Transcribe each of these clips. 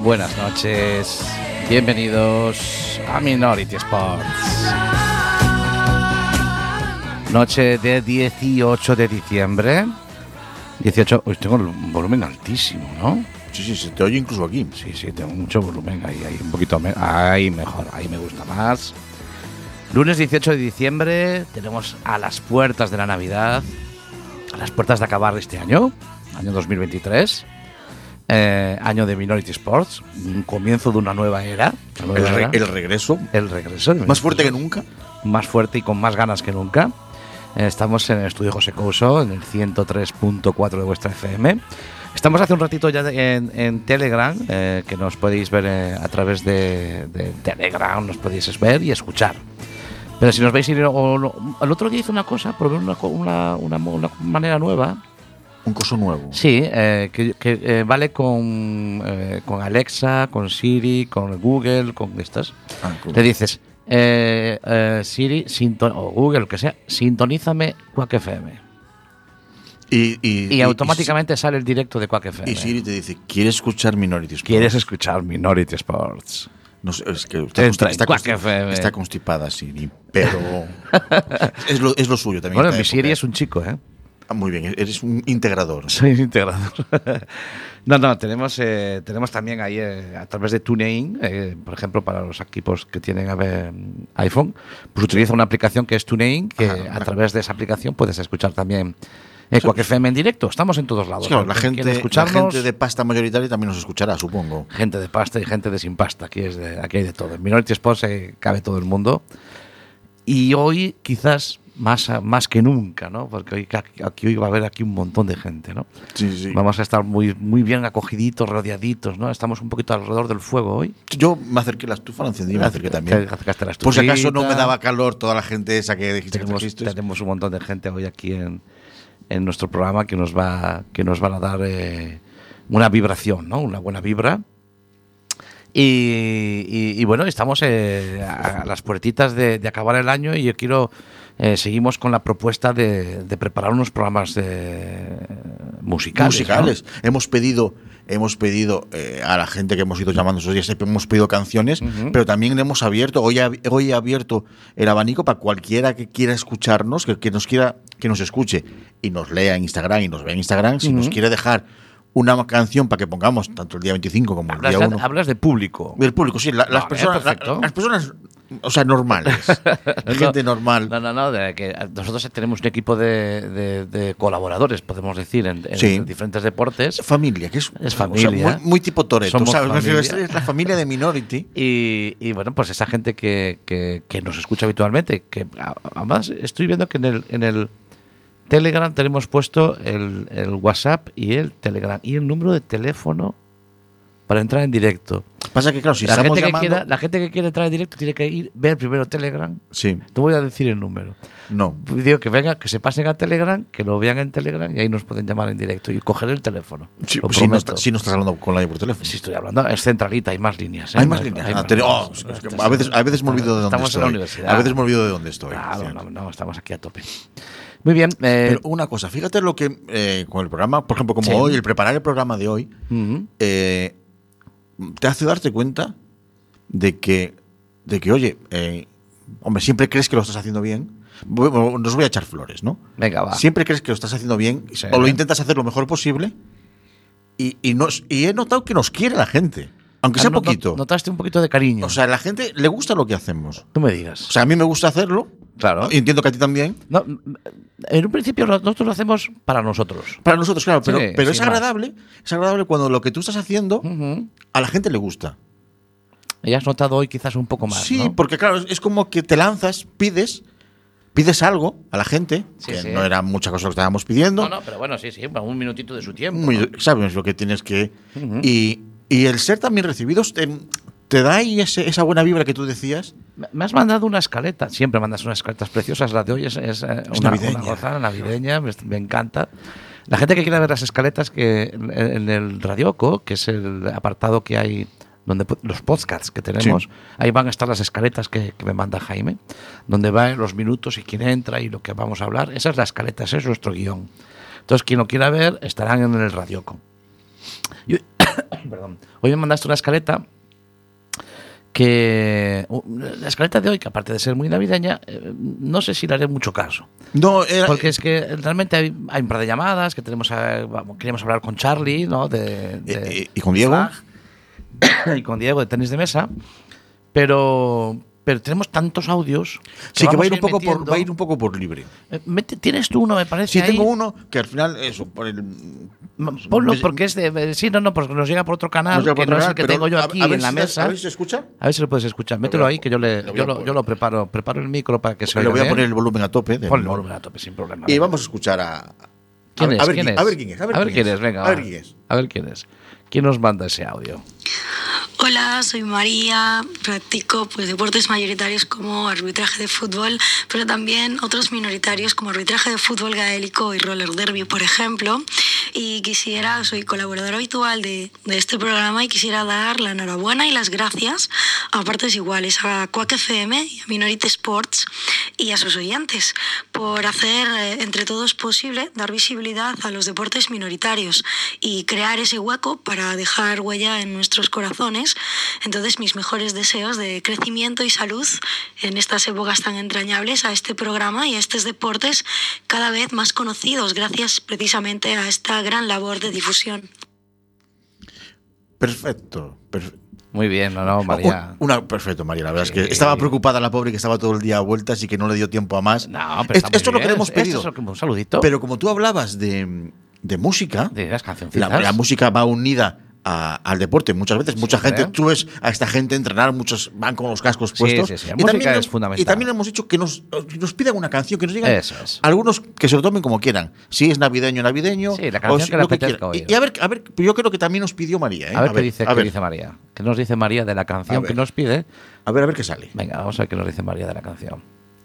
buenas noches, bienvenidos a Minority Sports. Noche de 18 de diciembre. 18, hoy tengo el volumen altísimo, ¿no? Sí, se te oye incluso aquí. Sí, tengo mucho volumen ahí un poquito ahí mejor, ahí me gusta más. Lunes 18 de diciembre, tenemos a las puertas de la Navidad, a las puertas de acabar este año 2023, año de Minority Sports, un comienzo de una nueva era. El regreso. Más fuerte que nunca. Más fuerte y con más ganas que nunca. Estamos en el estudio José Couso, en el 103.4 de vuestra FM. Estamos hace un ratito ya en Telegram, que nos podéis ver a través de Telegram, nos podéis ver y escuchar. Pero si nos veis ir, el otro día hice una cosa, probé una manera nueva. Un coso nuevo. Sí, que vale con Alexa, con Siri, con Google, con estas. Cool. Le dices, Siri o Google, lo que sea, sintonízame Quack FM. Y automáticamente sale el directo de Quack FM. Y Siri te dice, ¿quieres escuchar Minority Sports? ¿Quieres escuchar Minority Sports? No sé, es que está constipada Siri, pero es lo suyo también. Bueno, mi Siri es un chico, ¿eh? Muy bien, eres un integrador. Soy un integrador. No, tenemos también ahí a través de TuneIn, por ejemplo, para los equipos que tienen iPhone, pues utiliza una aplicación que es TuneIn, que a través de esa aplicación puedes escuchar también Quack FM en directo. Estamos en todos lados. Claro, la gente de pasta mayoritaria también nos escuchará, supongo. Gente de pasta y gente de sin pasta. Aquí hay de todo. En Minority Sports cabe todo el mundo. Y hoy quizás más que nunca, ¿no? Porque hoy va a haber aquí un montón de gente, ¿no? Sí. Vamos a estar muy, muy bien acogiditos, rodeaditos, ¿no? Estamos un poquito alrededor del fuego hoy. Yo me acerqué la estufa, la encendí, me acerqué también. Por si acaso no me daba calor toda la gente esa que dijiste. Tenemos un montón de gente hoy aquí en nuestro programa que nos van a dar una vibración, ¿no? Una buena vibra. Y bueno, estamos a las puertitas de acabar el año y yo quiero... seguimos con la propuesta de preparar unos programas musicales. ¿No? Hemos pedido a la gente que hemos ido llamando esos días, hemos pedido canciones, pero también le hemos abierto, hoy he abierto el abanico para cualquiera que quiera escucharnos, que nos escuche y nos lea en Instagram y nos vea en Instagram, si nos quiere dejar una canción para que pongamos tanto el día 25 como el día 1. Hablas de público. Del público, sí. Las personas, o sea, normales. Gente normal. No. Que nosotros tenemos un equipo de colaboradores, podemos decir, en diferentes deportes. Familia, que es familia. O sea, muy tipo Toretto. Es la familia de Minority. Y bueno, pues esa gente que nos escucha habitualmente, que además estoy viendo que en el Telegram tenemos puesto el WhatsApp y el Telegram y el número de teléfono para entrar en directo. Pasa que, claro, si la gente que quiere entrar en directo tiene que ver primero Telegram. Sí. No voy a decir el número. No. Digo que venga, que se pasen a Telegram, que lo vean en Telegram y ahí nos pueden llamar en directo y coger el teléfono. Sí, si no estás hablando con nadie por teléfono. Sí, estoy hablando. Es centralita, hay más líneas. Hay más líneas. A veces me olvido de dónde estamos estoy. En la universidad. A veces me olvido de dónde estoy. No, estamos aquí a tope. Muy bien. Pero una cosa, fíjate lo que con el programa, por ejemplo, como hoy, el preparar el programa de hoy, te hace darte cuenta de que oye, hombre, siempre crees que lo estás haciendo bien. Nos voy a echar flores, ¿no? Venga, va. Siempre crees que lo estás haciendo bien o lo intentas hacer lo mejor posible y he notado que nos quiere la gente. Aunque sea poquito. Notaste un poquito de cariño. O sea, a la gente le gusta lo que hacemos. Tú me digas. O sea, a mí me gusta hacerlo. Claro. Y entiendo que a ti también. No, en un principio nosotros lo hacemos para nosotros. Para nosotros, claro. Pero es agradable. Es agradable cuando lo que tú estás haciendo a la gente le gusta. Y has notado hoy quizás un poco más. Sí, ¿no? Porque claro, es como que te lanzas, pides algo a la gente, no era mucha cosa lo que estábamos pidiendo. No, pero bueno, sí, un minutito de su tiempo. Sabes lo que tienes que... Y el ser también recibidos te da ahí esa buena vibra que tú decías. Me has mandado una escaleta. Siempre mandas unas escaletas preciosas. La de hoy es una gozada navideña. Me encanta. La gente que quiera ver las escaletas, que en el Radioco, que es el apartado que hay donde los podcasts que tenemos, ahí van a estar las escaletas que me manda Jaime, donde van los minutos y quién entra y lo que vamos a hablar. Esa es la escaleta, ese es nuestro guión. Entonces, quien lo quiera ver, estarán en el Radioco. Perdón. Hoy me mandaste una escaleta que la escaleta de hoy, que aparte de ser muy navideña, no sé si le haré mucho caso. No, porque es que realmente hay un par de llamadas que queríamos hablar con Charlie, ¿no? ¿Y con Diego? Y con Diego de tenis de mesa, pero tenemos tantos audios que va a ir un poco por libre. ¿Tienes tú uno, me parece? Sí, ahí? Tengo uno que al final eso por el ponlo porque es de sí, no, porque nos llega por otro canal, que no es el que tengo yo aquí en la mesa. A ver si se escucha. A ver si lo puedes escuchar. Mételo ahí que yo lo preparo el micro para que se oiga. Le voy a poner el volumen a tope. Pon el volumen a tope sin problema. Y vamos a escuchar a ¿Quién es? A ver quién es. Venga. A ver quién es. ¿Quién nos manda ese audio? Hola, soy María, practico deportes mayoritarios como arbitraje de fútbol, pero también otros minoritarios como arbitraje de fútbol gaélico y roller derby, por ejemplo. Y soy colaboradora habitual de este programa y quisiera dar la enhorabuena y las gracias a partes iguales a Quack FM y a Minority Sports y a sus oyentes por hacer entre todos posible dar visibilidad a los deportes minoritarios y crear ese hueco para dejar huella en nuestros corazones. Entonces, mis mejores deseos de crecimiento y salud en estas épocas tan entrañables a este programa y a estos deportes cada vez más conocidos gracias precisamente a esta gran labor de difusión. Perfecto. Muy bien, María. Perfecto, María. La verdad es que estaba preocupada la pobre, que estaba todo el día a vueltas y que no le dio tiempo a más. No, pero esto es lo que le hemos pedido. Un saludito. Pero como tú hablabas de música, de las cancioncitas, la música va unida al deporte. Muchas veces, mucha gente, tú ves a esta gente entrenar, muchos van con los cascos puestos. Sí. La música es fundamental. Y también hemos dicho que nos pidan una canción, que nos digan. Eso es. Algunos que se lo tomen como quieran. Si es navideño. Sí, la canción que le apetezca oír. Y a ver, yo creo que también nos pidió María. A ver qué dice María. ¿Qué nos dice María de la canción que nos pide? A ver qué sale. Venga, vamos a ver qué nos dice María de la canción.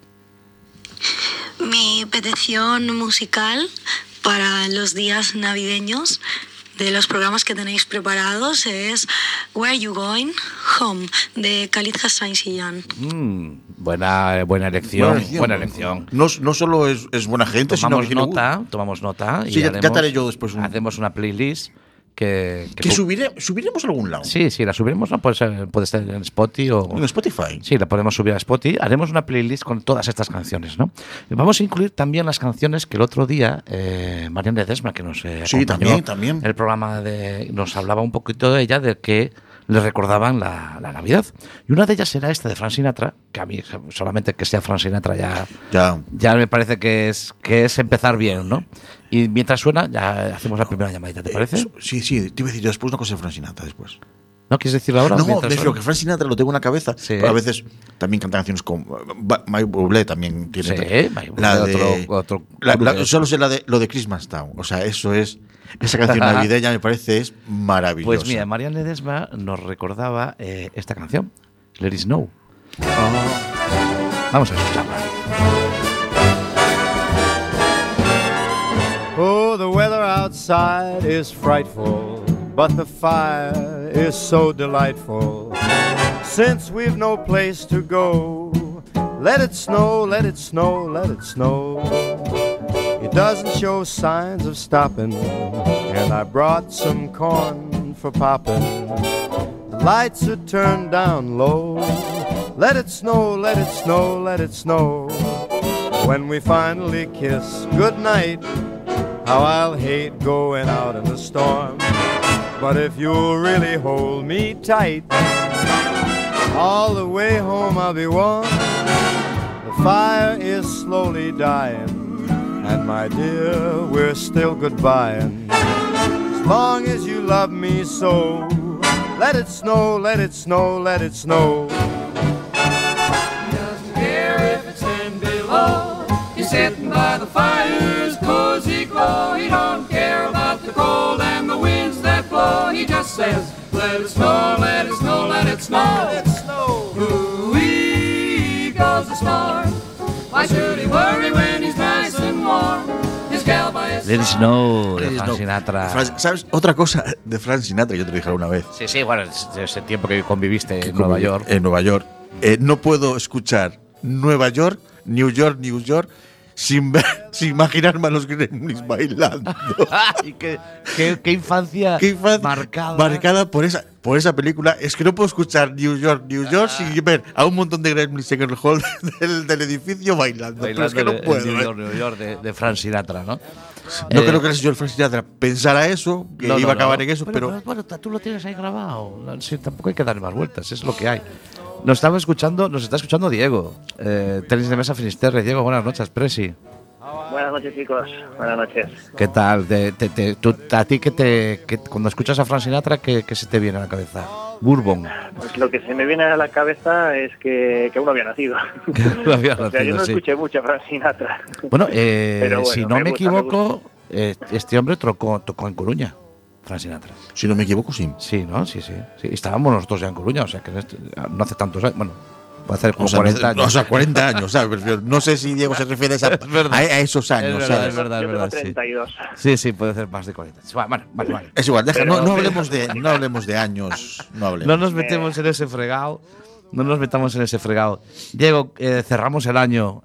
Mi petición musical para los días navideños de los programas que tenéis preparados es Where You Going? Home, de Khalid Hassan Siyan. Buena elección. No solo es buena gente, tomamos sino que tomamos nota. Sí, ya te haré yo después. Hacemos una playlist que subiremos a algún lado. Sí, la subiremos, ¿no? Puede estar en Spotify o en Spotify. Sí, la podemos subir a Spotify. Haremos una playlist con todas estas canciones, ¿no? Vamos a incluir también las canciones que el otro día Marian Ledesma, que nos acompañó también. El programa nos hablaba un poquito de ella, de que le recordaban la Navidad. Y una de ellas era esta de Frank Sinatra, que a mí solamente que sea Frank Sinatra ya me parece que es empezar bien, ¿no? Y mientras suena, ya hacemos la primera llamadita, ¿te parece? Sí, te iba a decir yo después una cosa de Frank Sinatra después. ¿No quieres decirlo ahora? No, lo que Frank Sinatra lo tengo en la cabeza, pero a veces también canta canciones como Michael Bublé también tiene. Sí, solo sé lo de Christmas Town. O sea, esa canción navideña me parece es maravillosa. Pues mira, Marian Ledesma nos recordaba esta canción, Let It Snow. Vamos a escucharla. Oh, the weather outside is frightful, but the fire is so delightful. Since we've no place to go, let it snow, let it snow, let it snow. It doesn't show signs of stopping, and I brought some corn for popping. The lights are turned down low. Let it snow, let it snow, let it snow. When we finally kiss goodnight, how I'll hate going out in the storm. But if you'll really hold me tight, all the way home I'll be warm. The fire is slowly dying, and my dear, we're still goodbying. As long as you love me so, let it snow, let it snow, let it snow. He doesn't care if it's 10 below. He's sitting by the fire's cozy glow. He don't care about the cold and the winds that blow. He just says, let it snow, let it snow, let it snow. Let it snow. Ooh-wee goes the storm. Why should he worry when he's nice and warm? His gal by his Let It Snow, de Frank Sinatra. ¿Sabes? Otra cosa de Frank Sinatra, yo te lo dije alguna vez. Sí, bueno, ese tiempo que conviviste en Nueva York. En Nueva York. No puedo escuchar Nueva York, New York, sin imaginarme a los gremlins bailando. Ay, qué infancia marcada por esa película. Es que no puedo escuchar New York sin ver a un montón de gremlins en el hall del edificio bailando. Pero es que no puedo. New York de Frank Sinatra, ¿no? No creo que el señor Frank Sinatra pensara eso, que iba a acabar en eso, pero bueno, tú lo tienes ahí grabado. Sí, tampoco hay que darle más vueltas, es lo que hay. Nos está escuchando Diego, tenis de mesa Finisterre. Diego, buenas noches, Presi. Buenas noches, chicos. Buenas noches. ¿Qué tal? ¿A ti cuando escuchas a Frank Sinatra, qué se te viene a la cabeza? Bourbon. Pues lo que se me viene a la cabeza es que uno había nacido. O sea, yo no escuché mucho a Frank Sinatra. Bueno, si no me equivoco, este hombre tocó en Coruña, Frank Sinatra. Si no me equivoco, sí. Sí, ¿no? Sí. Estábamos nosotros ya en Coruña, o sea, que no hace tantos años. Bueno, puede hacer como 40 años. O sea, 40 años, ¿sabes? No sé si Diego se refiere a esos años. Es verdad. Yo tengo 32. Sí, puede ser más de 40. Vale. Es igual, no hablemos de años. No nos metemos en ese fregado. No nos metamos en ese fregado. Diego, cerramos el año.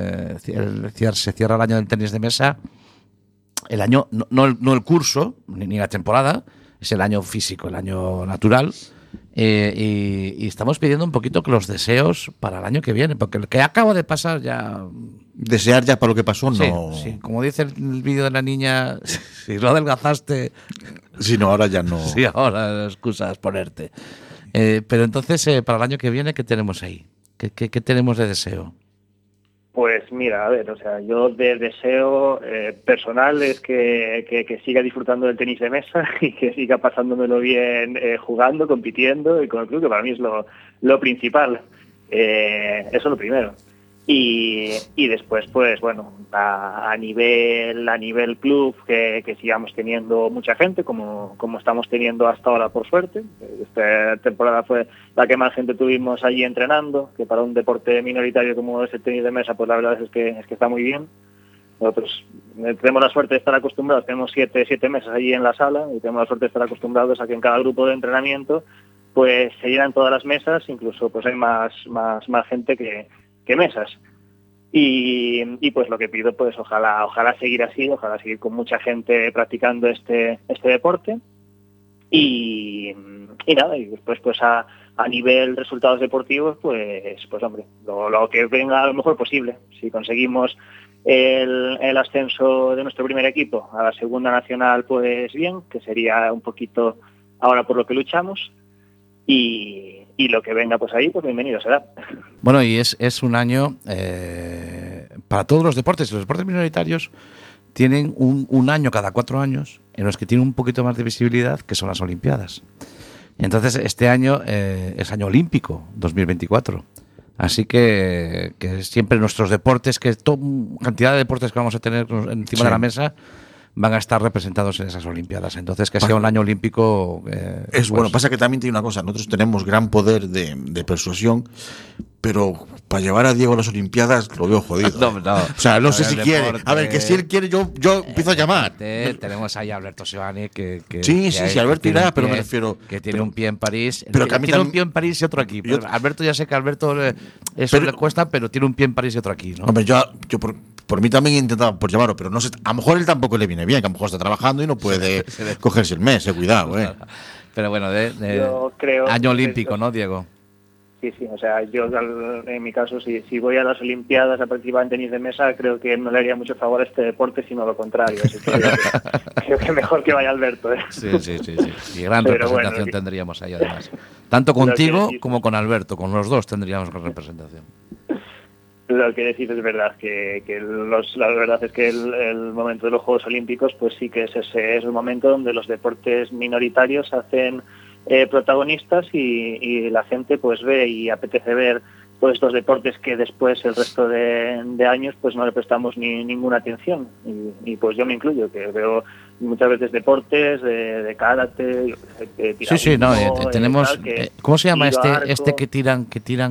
Se cierra el año del tenis de mesa. El año, no el curso, ni la temporada, es el año físico, el año natural. Y estamos pidiendo un poquito que los deseos para el año que viene, porque el que acaba de pasar ya. Desear ya para lo que pasó, no. Sí, como dice el vídeo de la niña, si no adelgazaste. Sí, no, ahora ya no. Sí, ahora excusas ponerte. Pero entonces, para el año que viene, ¿qué tenemos ahí? ¿Qué tenemos de deseo? Pues mira, a ver, o sea, yo de deseo personal es que siga disfrutando del tenis de mesa y que siga pasándomelo bien jugando, compitiendo y con el club, que para mí es lo principal. Eso es lo primero. Y después, pues bueno, a nivel club, que sigamos teniendo mucha gente, como estamos teniendo hasta ahora, por suerte. Esta temporada fue la que más gente tuvimos allí entrenando, que para un deporte minoritario como es el tenis de mesa, pues la verdad es que está muy bien. Nosotros tenemos la suerte de estar acostumbrados, tenemos siete mesas allí en la sala, y tenemos la suerte de estar acostumbrados a que en cada grupo de entrenamiento pues se llenan todas las mesas, incluso pues hay más gente que mesas. Y pues lo que pido, pues ojalá seguir así, ojalá seguir con mucha gente practicando este deporte. Y nada, y después pues a nivel resultados deportivos, pues hombre, lo que venga lo mejor posible. Si conseguimos el ascenso de nuestro primer equipo a la segunda nacional, pues bien, que sería un poquito ahora por lo que luchamos. Y lo que venga pues ahí, pues bienvenido será. Bueno, y es un año para todos los deportes. Los deportes minoritarios tienen un año cada 4 años en los que tienen un poquito más de visibilidad, que son las Olimpiadas. Entonces, este año es año olímpico, 2024. Así que siempre nuestros deportes, cantidad de deportes que vamos a tener encima de la mesa, van a estar representados en esas Olimpiadas. Entonces, que sea un año olímpico. Es bueno. Pasa que también tiene una cosa. Nosotros tenemos gran poder de persuasión, pero para llevar a Diego a las Olimpiadas lo veo jodido. No. O sea, no sé si quiere. A ver, que si él quiere, yo empiezo a llamar. Tenemos ahí a Alberto Sebani, que sí, Alberto irá, pero me refiero. Que tiene un pie en París. Pero que a mí tiene un pie en París y otro aquí. Alberto, ya sé que a Alberto eso le cuesta, pero tiene un pie en París y otro aquí, ¿no? Hombre, yo por mí también he intentado por llamarlo, pero no sé, a lo mejor él tampoco le viene bien, que a lo mejor está trabajando y no puede cogerse el mes, cuidado, Pero bueno, yo creo año olímpico, ¿no, Diego? Sí, o sea, yo en mi caso, si voy a las Olimpiadas a participar en tenis de mesa, creo que no le haría mucho favor a este deporte, sino lo contrario. Así que creo que mejor que vaya Alberto. Sí. Y gran representación tendríamos ahí, además. Tanto contigo como con Alberto, con los dos tendríamos gran representación. Lo que decís es verdad, que la verdad es que el momento de los Juegos Olímpicos, pues sí que es un momento donde los deportes minoritarios hacen protagonistas y la gente pues ve y apetece ver todos estos deportes que después el resto de años pues no le prestamos ninguna atención. Y pues yo me incluyo, que veo muchas veces deportes de karate, de tiranismo, tenemos ¿cómo se llama este que tiran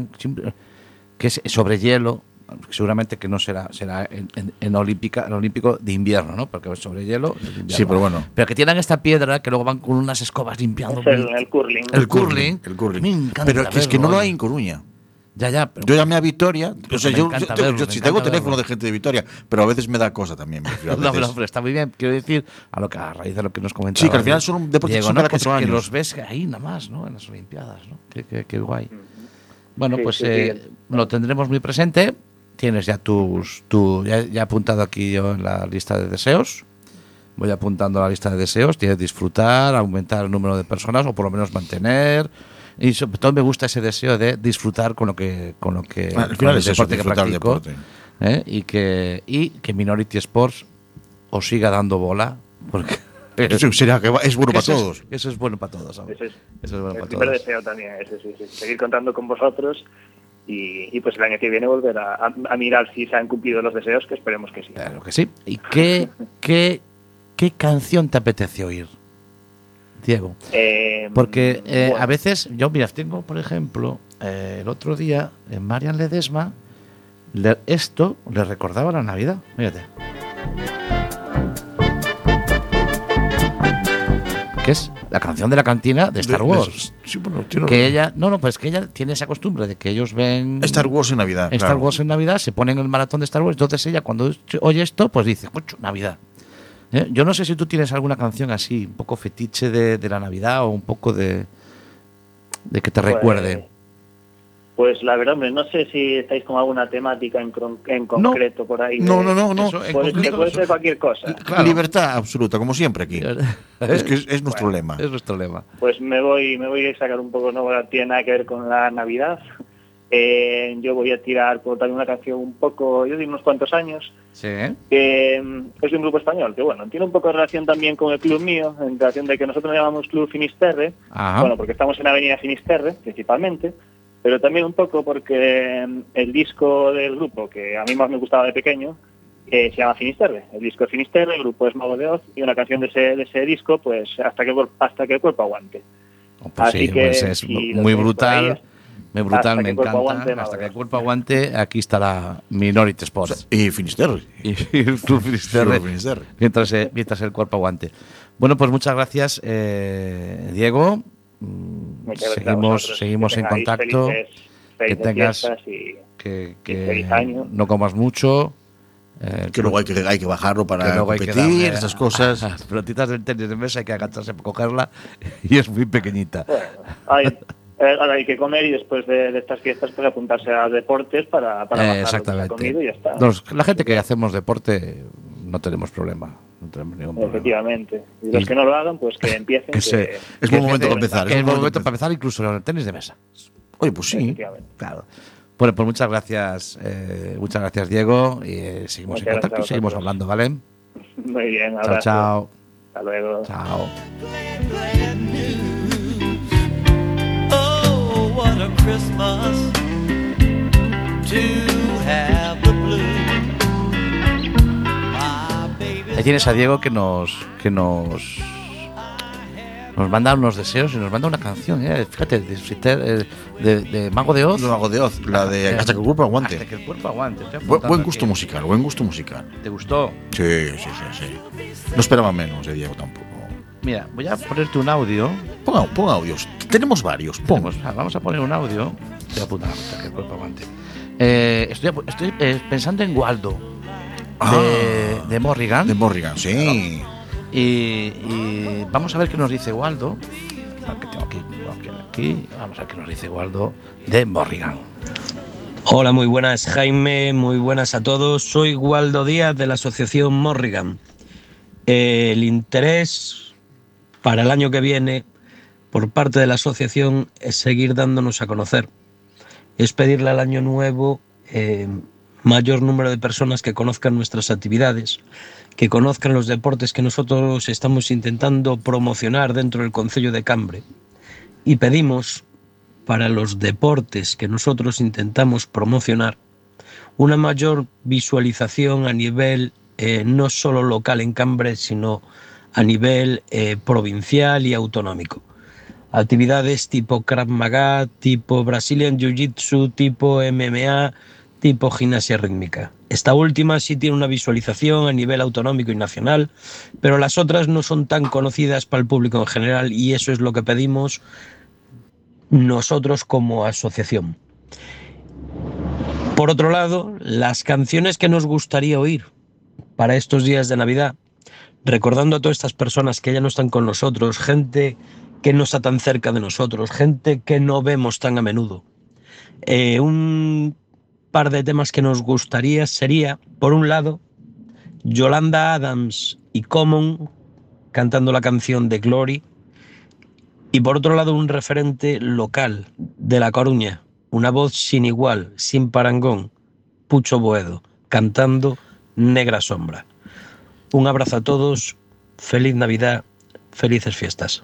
que es sobre hielo? Seguramente que no será en olímpico de invierno, ¿no? Porque es sobre hielo. Sí, pero bueno. Pero que tienen esta piedra que luego van con unas escobas limpiando. El curling. El curling. Me encanta. Pero es que no lo hay en Coruña. Ya, pero Yo llamé a Vitoria, o sea, me encanta verlo, me si tengo encanta teléfono verlo. de gente de Vitoria, pero a veces me da cosa también. no, pero está muy bien. Quiero decir, a raíz de lo que nos comentaba. Sí, que al final son un deporte que Diego, son ¿no? cada 4 que años. los ves ahí nada más, ¿no? En las Olimpiadas, ¿no? Qué guay. Bueno, Sí, pues sí, lo tendremos muy presente. Tienes ya ya he apuntado aquí yo en la lista de deseos. Voy apuntando a la lista de deseos. Tienes disfrutar, aumentar el número de personas o por lo menos mantener. Y sobre todo me gusta ese deseo de disfrutar con lo que Al con final el es eso, deporte que disfrutar del practico, deporte. y que Minority Sports os siga dando bola, porque Eso sería que es bueno para eso todos. eso es bueno para todos, hombre. Eso es bueno el para primer todos. deseo también, ese, sí. Seguir contando con vosotros y pues el año que viene volver a mirar si se han cumplido los deseos, que esperemos que sí. Claro que sí. ¿Y qué canción te apetece oír, Diego? Porque bueno, a veces, yo, mira, tengo, por ejemplo, el otro día en Marian Ledesma, esto le recordaba la Navidad. Fíjate. Que es la canción de la cantina de Star Wars. Sí, bueno, yo no- Que ella, pues que ella tiene esa costumbre de que ellos ven Star Wars en Navidad. Star claro. Wars en Navidad, se ponen el maratón de Star Wars, entonces ella cuando oye esto, pues dice, ¡mucho, Navidad! Yo no sé si tú tienes alguna canción así, un poco fetiche de la Navidad o un poco de que te recuerde. Pues la verdad, hombre, no sé si estáis con alguna temática en concreto por ahí. No. Eso, en Puede concreto, ser cualquier cosa. Claro. Libertad absoluta, como siempre aquí. Es que es nuestro lema. Es nuestro lema. Pues me voy a sacar un poco, no tiene nada que ver con la Navidad. Yo voy a tirar por también una canción un poco, yo de unos cuantos años, Sí. que es de un grupo español, que bueno, tiene un poco de relación también con el club mío, en relación de que nosotros nos llamamos Club Finisterre, Ajá. bueno, porque estamos en Avenida Finisterre, principalmente, pero también un poco porque el disco del grupo, que a mí más me gustaba de pequeño, se llama Finisterre. El disco de Finisterre, el grupo es Mago de Oz, y una canción de ese disco, pues hasta que el cuerpo aguante. Pues Así sí, que pues es si lo muy tenéis por ahí, brutal. Muy brutal, hasta me que el cuerpo encanta. aguante, Hasta Mago que de el Oz. cuerpo aguante, aquí estará Minority Sports. Y Finisterre. Y el Club Finisterre, Club Finisterre. mientras el cuerpo aguante. Bueno, pues muchas gracias, Diego. Muchas gracias a vosotros. Seguimos Que en tengáis contacto. felices tengas- fiestas y feliz Que año. no comas mucho. Que luego hay que bajarlo que para luego hay que competir, darle esas cosas. a las pelotitas del tenis de mesa hay que agacharse para cogerla y es muy pequeñita. Bueno, ahora hay que comer y después de estas fiestas pues apuntarse a deportes para bajar lo que se ha Exactamente. comido y ya está. La gente que hacemos deporte no tenemos problema. No tenemos ningún problema. Efectivamente. Y los que no lo hagan, pues que empiecen. Que se- Es que buen momento empiece- para empezar. Es buen momento para empezar incluso en el tenis de mesa. Oye, pues sí. Efectivamente. Claro. Bueno, pues muchas gracias, Diego. Y seguimos Muchas en contacto y gracias a seguimos vosotros. hablando, ¿vale? Muy bien, Chao, abrazo. chao. Hasta luego. Chao. Oh, what a Christmas to have the blues. My baby. Ahí tienes a Diego que nos manda unos deseos y nos manda una canción. Fíjate, de Mago de Oz. No hago de Oz, la de Hasta que el cuerpo aguante. Hasta que el cuerpo aguante. Estoy Buen apuntando gusto aquí. musical, buen gusto musical. ¿Te gustó? Sí. No esperaba menos de Diego tampoco. Mira, voy a ponerte un audio. Pon audios. Tenemos varios. Pon. Vamos a poner un audio. Estoy apuntando hasta que el cuerpo aguante. Estoy pensando en Waldo. De Morrigan. De Morrigan, sí. Y vamos a ver qué nos dice Waldo. Que tengo aquí. Vamos a ver qué nos dice Waldo de Morrigan. Hola, muy buenas Jaime, muy buenas a todos. Soy Waldo Díaz de la asociación Morrigan. El interés para el año que viene por parte de la asociación es seguir dándonos a conocer. Es pedirle al año nuevo mayor número de personas que conozcan nuestras actividades, que conozcan los deportes que nosotros estamos intentando promocionar dentro del concello de Cambre. Y pedimos, para los deportes que nosotros intentamos promocionar, una mayor visualización a nivel no solo local en Cambre, sino a nivel provincial y autonómico. Actividades tipo Krav Maga, tipo Brazilian Jiu-Jitsu, tipo MMA, tipo gimnasia rítmica. Esta última sí tiene una visualización a nivel autonómico y nacional, pero las otras no son tan conocidas para el público en general y eso es lo que pedimos nosotros como asociación. Por otro lado, las canciones que nos gustaría oír para estos días de Navidad, recordando a todas estas personas que ya no están con nosotros, gente que no está tan cerca de nosotros, gente que no vemos tan a menudo. Un par de temas que nos gustaría sería, por un lado, Yolanda Adams y Common cantando la canción de Glory, y por otro lado un referente local de La Coruña, una voz sin igual, sin parangón, Pucho Boedo, cantando Negra Sombra. Un abrazo a todos, feliz Navidad, felices fiestas.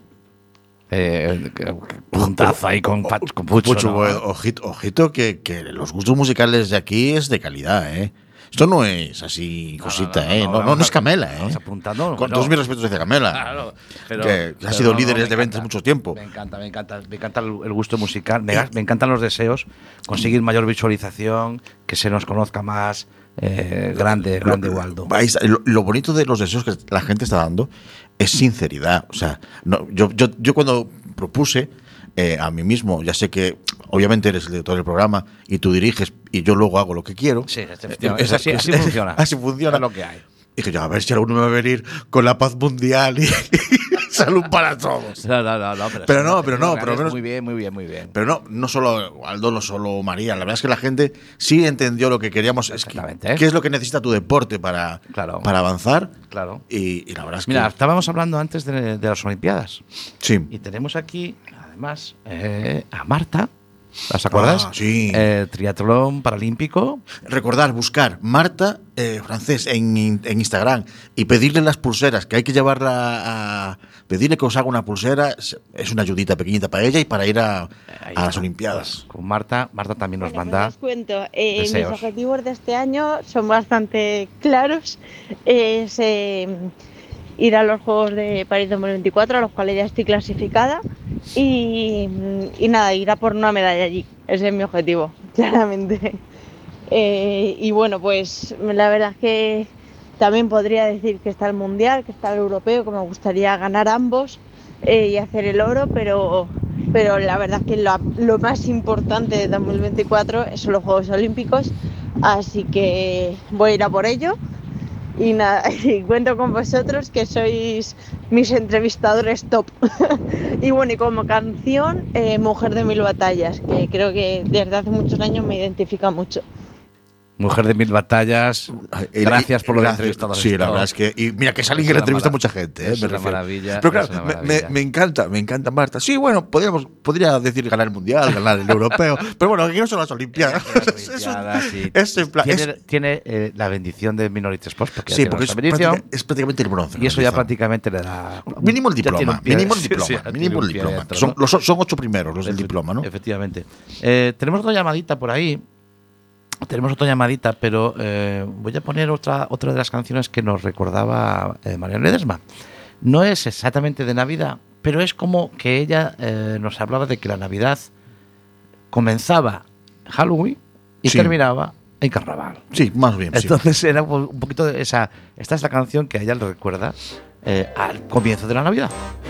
Puntazo ahí con Pucho, ¿no? Ojito que los gustos musicales de aquí es de calidad, ¿eh? Esto no es así cosita, no es Camela, Vamos apuntando. Con todos mis respetos hacia Camela, Claro, que ha sido líder de ventas mucho tiempo. Me encanta el gusto musical, me encantan los deseos, conseguir mayor visualización, que se nos conozca más, grande Waldo. Lo bonito de los deseos que la gente está dando es sinceridad. O sea, no, yo cuando propuse a mí mismo, ya sé que obviamente eres el director del programa y tú diriges y yo luego hago lo que quiero. Sí, así funciona. Así funciona. Es lo que hay. Dije yo, a ver si alguno me va a venir con la paz mundial y salud para todos. No, pero muy bien. Pero no solo Aldo, no solo María. La verdad es que la gente sí entendió lo que queríamos. ¿Qué es lo que necesita tu deporte para avanzar? Claro. Y la verdad es que. Mira, estábamos hablando antes de las Olimpiadas. Sí. Y tenemos aquí, además, a Marta. ¿Las acuerdas? Sí. Triatlón paralímpico. Recordar, buscar Marta Francés en Instagram y pedirle las pulseras, que hay que llevarla a pedirle que os haga una pulsera. Es una ayudita pequeñita para ella y para ir a las Olimpiadas. Con Marta también nos manda. Os cuento, mis objetivos de este año son bastante claros. Es ir a los Juegos de París 2024, a los cuales ya estoy clasificada, y nada, ir a por una medalla allí. Ese es mi objetivo, claramente. Y bueno, pues la verdad es que también podría decir que está el Mundial, que está el Europeo, que me gustaría ganar ambos y hacer el oro, pero la verdad es que lo más importante de 2024 son los Juegos Olímpicos, así que voy a ir a por ello. Y nada, y cuento con vosotros que sois mis entrevistadores top. Y bueno, y como canción, Mujer de Mil Batallas, que creo que desde hace muchos años me identifica mucho. Mujer de Mil Batallas, gracias por lo de entrevistadores. Sí, la verdad es que. Y mira, que es alguien que le entrevista a mucha gente. Es una maravilla. Pero claro, me encanta Marta. Sí, bueno, podría decir ganar el Mundial, ganar el Europeo. Pero bueno, aquí no son las Olimpiadas. Tiene la bendición de Minority Sports. Porque sí, porque es prácticamente el bronce. Y eso ya prácticamente le da. Mínimo el diploma. Mínimo el diploma. Son 8 primeros los del diploma, ¿no? Efectivamente. Tenemos otra llamadita por ahí. Pero voy a poner otra de las canciones que nos recordaba Marian Ledesma. No es exactamente de Navidad, pero es como que ella nos hablaba de que la Navidad comenzaba Halloween y terminaba en Carnaval. Sí, más bien. Entonces era un poquito de esa. Esta es la canción que a ella le recuerda al comienzo de la Navidad.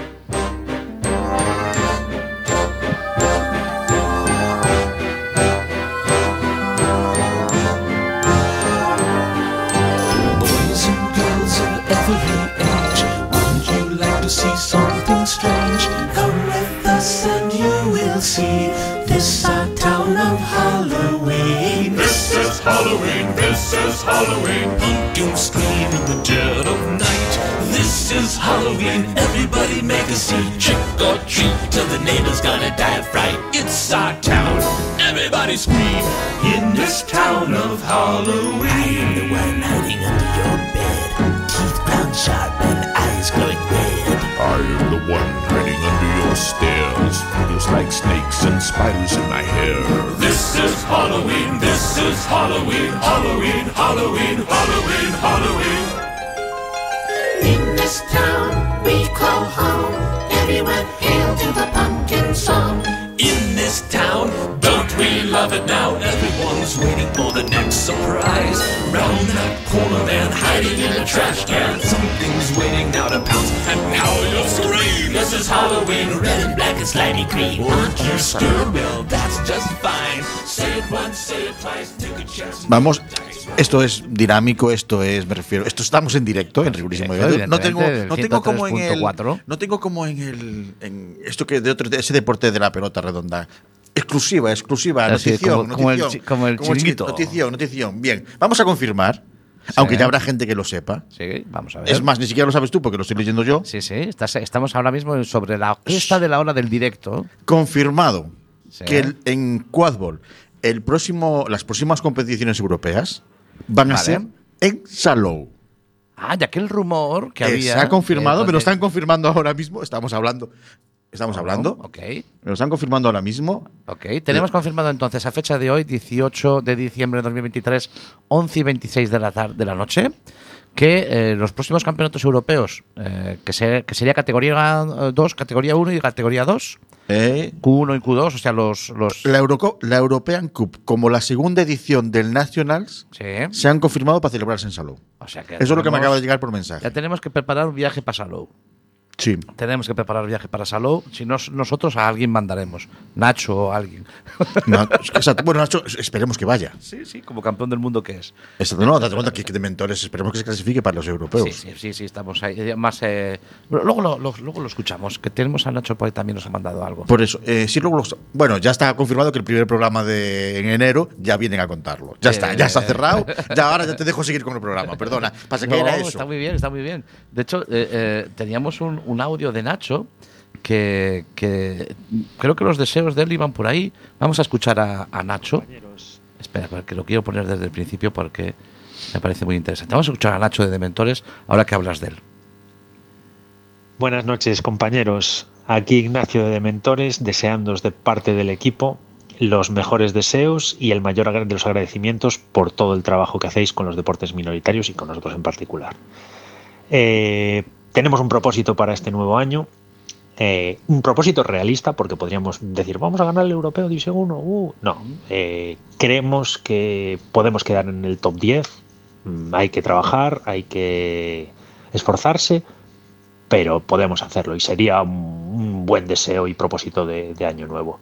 See something strange. Come with us and you will see. This our town of Halloween. This is Halloween, this is Halloween. Pumpkins scream in the dead of night. This is Halloween, everybody make a scene. Trick or treat till the neighbors gonna die of fright. It's our town, everybody scream. In this town of Halloween. I am the one hiding under your bed. Teeth ground sharp and eyes glowing red. I am the one hiding under your stairs. Fingers like snakes and spiders in my hair. This is Halloween, this is Halloween, Halloween, Halloween, Halloween, Halloween. In this town we call home, everyone hail to the pumpkin song. In this town, don't we love it now? Everyone's waiting for the next surprise. Round that corner and hiding in a trash can. Something's waiting now to pounce and now you'll scream. This is Halloween, red and black and slimy green. Aren't you scared? Well, that's just fine. Vamos, esto es dinámico, me refiero, esto estamos en directo, en Rigurísimo Directo. No tengo como en esto que de ese deporte de la pelota redonda. Exclusiva, notición, como el chiringuito. Notición. Bien, vamos a confirmar. Sí. Aunque ya habrá gente que lo sepa. Sí, vamos a ver. Es más, ni siquiera lo sabes tú porque lo estoy leyendo yo. Sí, estamos ahora mismo sobre la orquesta de la hora del directo. Confirmado que en Quadball las próximas competiciones europeas van a ser en Salou. Ya que el rumor que había… Se ha confirmado, me lo están confirmando ahora mismo. Estamos hablando. Ok. Me lo están confirmando ahora mismo. Ok. Tenemos confirmado entonces a fecha de hoy, 18 de diciembre de 2023, 11 y 26 de la noche, que los próximos campeonatos europeos, que sería categoría 2, categoría 1 y categoría 2, Q1 y Q2, o sea, La European Cup, como la segunda edición del Nationals, se han confirmado para celebrarse en Salou. O sea que eso es lo que me acaba de llegar por mensaje. Ya tenemos que preparar un viaje para Salou. Sí. Tenemos que preparar viaje para Salou. Si no, nosotros a alguien mandaremos. Nacho o alguien. Exacto. Bueno, Nacho, esperemos que vaya. Sí, como campeón del mundo que es. Exacto. No, date cuenta que de mentores esperemos que se clasifique para los europeos. Sí, estamos ahí. Además, luego lo escuchamos, que tenemos a Nacho por ahí también nos ha mandado algo. Por eso, bueno, ya está confirmado que el primer programa en enero ya vienen a contarlo. Ya está cerrado. Ahora ya te dejo seguir con el programa, perdona. Pasa que era eso. Está muy bien. De hecho, teníamos un audio de Nacho que creo que los deseos de él iban por ahí. Vamos a escuchar a Nacho. Espera, que lo quiero poner desde el principio porque me parece muy interesante. Vamos a escuchar a Nacho de Dementores ahora que hablas de él. Buenas noches, compañeros. Aquí Ignacio de Dementores, deseándoos de parte del equipo los mejores deseos y el mayor de los agradecimientos por todo el trabajo que hacéis con los deportes minoritarios y con nosotros en particular. Tenemos un propósito para este nuevo año, un propósito realista, porque podríamos decir, vamos a ganar el Europeo División 1. No, creemos que podemos quedar en el top 10, hay que trabajar, hay que esforzarse, pero podemos hacerlo y sería un buen deseo y propósito de año nuevo.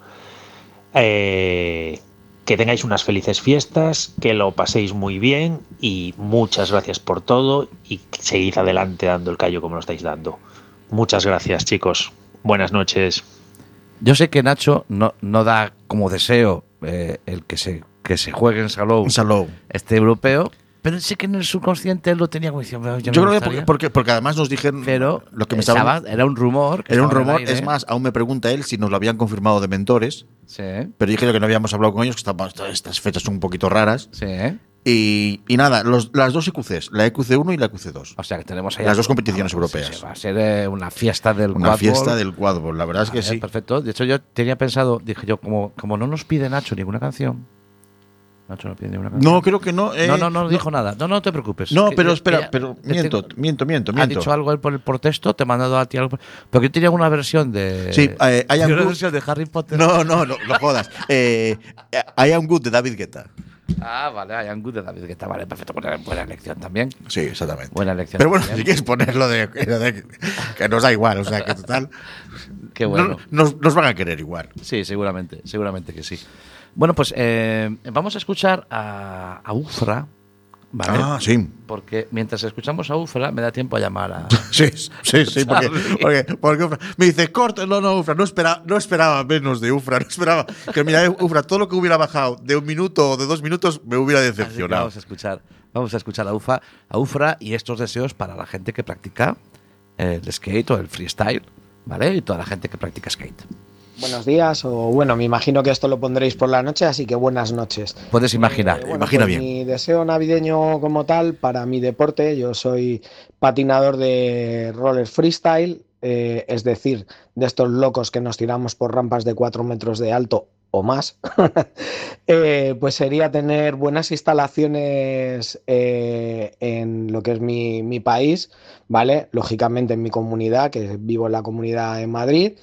Que tengáis unas felices fiestas, que lo paséis muy bien y muchas gracias por todo y seguid adelante dando el callo como lo estáis dando. Muchas gracias, chicos. Buenas noches. Yo sé que Nacho no da como deseo el que se juegue en Salou este europeo, pero sí que en el subconsciente él lo tenía como diciendo… Yo creo que porque además nos dijeron… Pero lo que era un rumor. Es más, aún me pregunta él si nos lo habían confirmado de mentores. Sí. Pero dije yo que no habíamos hablado con ellos, que estas fechas son un poquito raras. Sí. Y nada, las dos EQCs, la EQC1 y la EQC2. O sea que tenemos ahí las dos competiciones europeas. Sí, va a ser una fiesta del Quadball. Una fiesta del Quadball, la verdad es que sí. Perfecto. De hecho, yo tenía pensado, dije yo, como no nos pide Nacho ninguna canción. Nacho no pide ninguna canción. No, creo que no. No dijo nada. No te preocupes. No, pero espera, miento. Ha dicho algo él por texto, te ha mandado a ti algo. Porque yo tenía una versión de. Sí, hay una versión de Harry Potter. No jodas. I Am Good de David Guetta. Vale, I Am Good de David Guetta. Vale, perfecto. Buena elección también. Sí, exactamente. Buena elección. Pero bueno, también. si quieres ponerlo que nos da igual, o sea, que total. Qué bueno. Nos van a querer igual. Sí, seguramente que sí. Bueno, pues vamos a escuchar a Ufra, ¿vale? Sí. Porque mientras escuchamos a Ufra me da tiempo a llamar a… Sí, porque Ufra me dice, corto, no, Ufra, no esperaba menos de Ufra, no esperaba que mira, Ufra, todo lo que hubiera bajado de 1 minuto o de 2 minutos me hubiera decepcionado. Vamos a escuchar a Ufra y estos deseos para la gente que practica el skate o el freestyle, ¿vale? Y toda la gente que practica skate. Buenos días, o bueno, me imagino que esto lo pondréis por la noche, así que buenas noches. Puedes imaginar, imagina pues bien. Mi deseo navideño como tal, para mi deporte, yo soy patinador de roller freestyle, es decir, de estos locos que nos tiramos por rampas de 4 metros de alto o más, pues sería tener buenas instalaciones en lo que es mi país, ¿vale? Lógicamente en mi comunidad, que vivo en la comunidad de Madrid,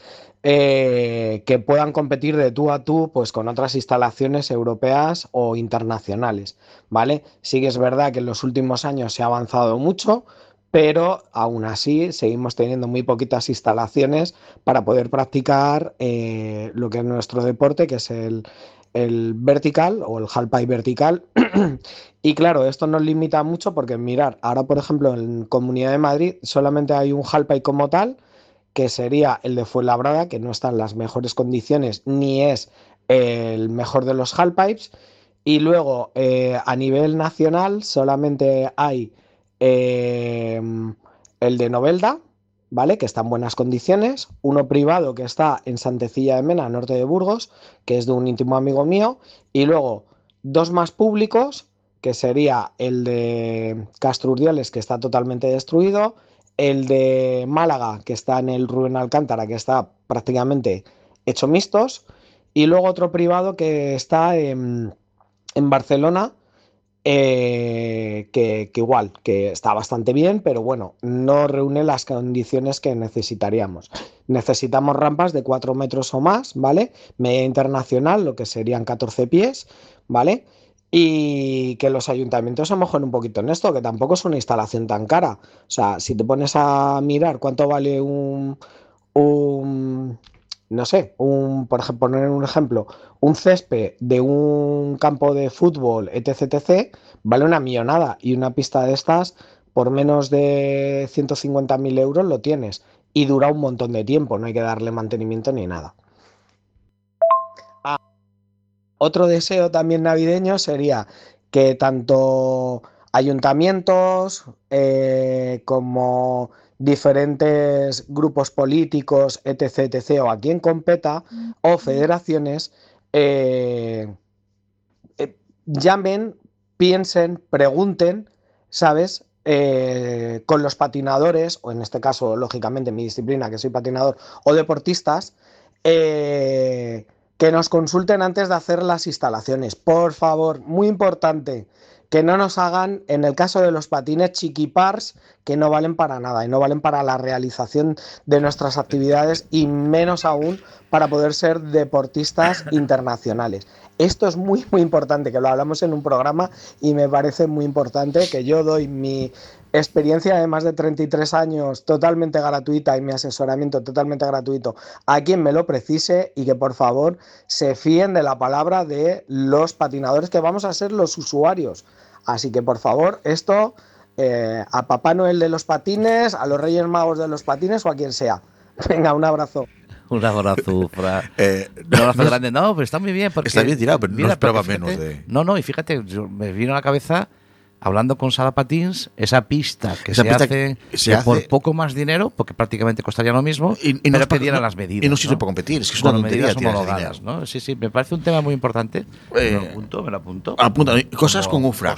que puedan competir de tú a tú pues con otras instalaciones europeas o internacionales, ¿vale? Sí que es verdad que en los últimos años se ha avanzado mucho, pero aún así seguimos teniendo muy poquitas instalaciones para poder practicar lo que es nuestro deporte, que es el el vertical o el halfpipe vertical. Y claro, esto nos limita mucho porque mirar, ahora por ejemplo en Comunidad de Madrid solamente hay un halfpipe como tal, que sería el de Fuenlabrada, que no está en las mejores condiciones ni es el mejor de los halfpipes. Y luego a nivel nacional solamente hay el de Novelda, ¿vale? Que está en buenas condiciones, uno privado que está en Santecilla de Mena, norte de Burgos, que es de un íntimo amigo mío, y luego dos más públicos, que sería el de Castro Urdiales, que está totalmente destruido, el de Málaga, que está en el Rubén Alcántara, que está prácticamente hecho mixtos, y luego otro privado que está en Barcelona, que igual, que está bastante bien, pero bueno, no reúne las condiciones que necesitaríamos. Necesitamos rampas de 4 metros o más, ¿vale? Media internacional, lo que serían 14 pies, ¿vale? Y que los ayuntamientos se mojen un poquito en esto, que tampoco es una instalación tan cara. O sea, si te pones a mirar cuánto vale no sé, por ejemplo, poner un ejemplo, un césped de un campo de fútbol, etc., vale una millonada, y una pista de estas, por menos de 150.000 euros lo tienes, y dura un montón de tiempo, no hay que darle mantenimiento ni nada. Otro deseo también navideño sería que tanto ayuntamientos como diferentes grupos políticos, etc., o a quien competa, o federaciones, llamen, piensen, pregunten, ¿sabes? Con los patinadores, o en este caso, lógicamente, mi disciplina, que soy patinador, o deportistas, que nos consulten antes de hacer las instalaciones. Por favor, muy importante, que no nos hagan, en el caso de los patines, chiquipars que no valen para nada y no valen para la realización de nuestras actividades, y menos aún para poder ser deportistas internacionales. Esto es muy, muy importante, que lo hablamos en un programa y me parece muy importante, que yo doy mi experiencia de más de 33 años totalmente gratuita y mi asesoramiento totalmente gratuito a quien me lo precise, y que por favor se fíen de la palabra de los patinadores, que vamos a ser los usuarios. Así que por favor, esto a Papá Noel de los patines, a los Reyes Magos de los patines o a quien sea. Venga, un abrazo. Un abrazo, Fra. Un abrazo grande. No, pero está muy bien. Porque, está bien tirado, pero mira, no esperaba fíjate, menos de... No, y fíjate, me vino a la cabeza, hablando con Sala Patins, esa pista que se hace por poco más dinero, porque prácticamente costaría lo mismo, pero que dieran las medidas. Y no sirve para competir, es que es una medidas tontería, homologadas, ¿no? Sí, me parece un tema muy importante. Me lo apunto. Cosas con Ufra.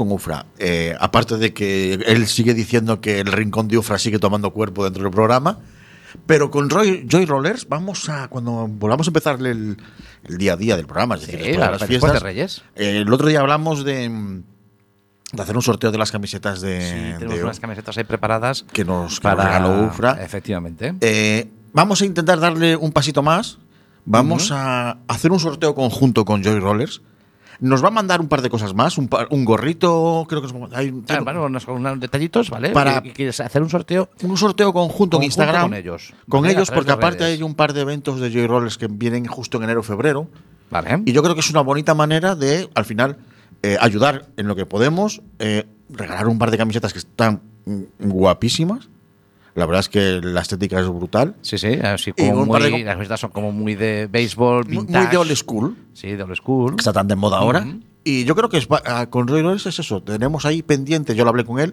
Aparte de que él sigue diciendo que el rincón de Ufra sigue tomando cuerpo dentro del programa, pero con Joy Rollers cuando volvamos a empezar el día a día del programa, es decir, después de Reyes. El otro día hablamos de hacer un sorteo de las camisetas tenemos unas camisetas ahí preparadas que nos regaló Ufra. Efectivamente. Vamos a intentar darle un pasito más. Vamos a hacer un sorteo conjunto con Joy Rollers. Nos va a mandar un par de cosas más, un gorrito, creo que hay unos detallitos, ¿vale? Para ¿Quieres hacer un sorteo? Un sorteo conjunto en Instagram con ellos. Con ellos, porque aparte hay un par de eventos de Joy Rollers que vienen justo en enero o febrero. Vale. Y yo creo que es una bonita manera de, al final, ayudar en lo que podemos, regalar un par de camisetas que están guapísimas. La verdad es que la estética es brutal. Sí, así como las camisetas son como muy de béisbol, vintage. Muy de old school. Sí, de old school. Está tan de moda ahora. Y yo creo que con Joy Rollers es eso. Tenemos ahí pendiente, yo lo hablé con él.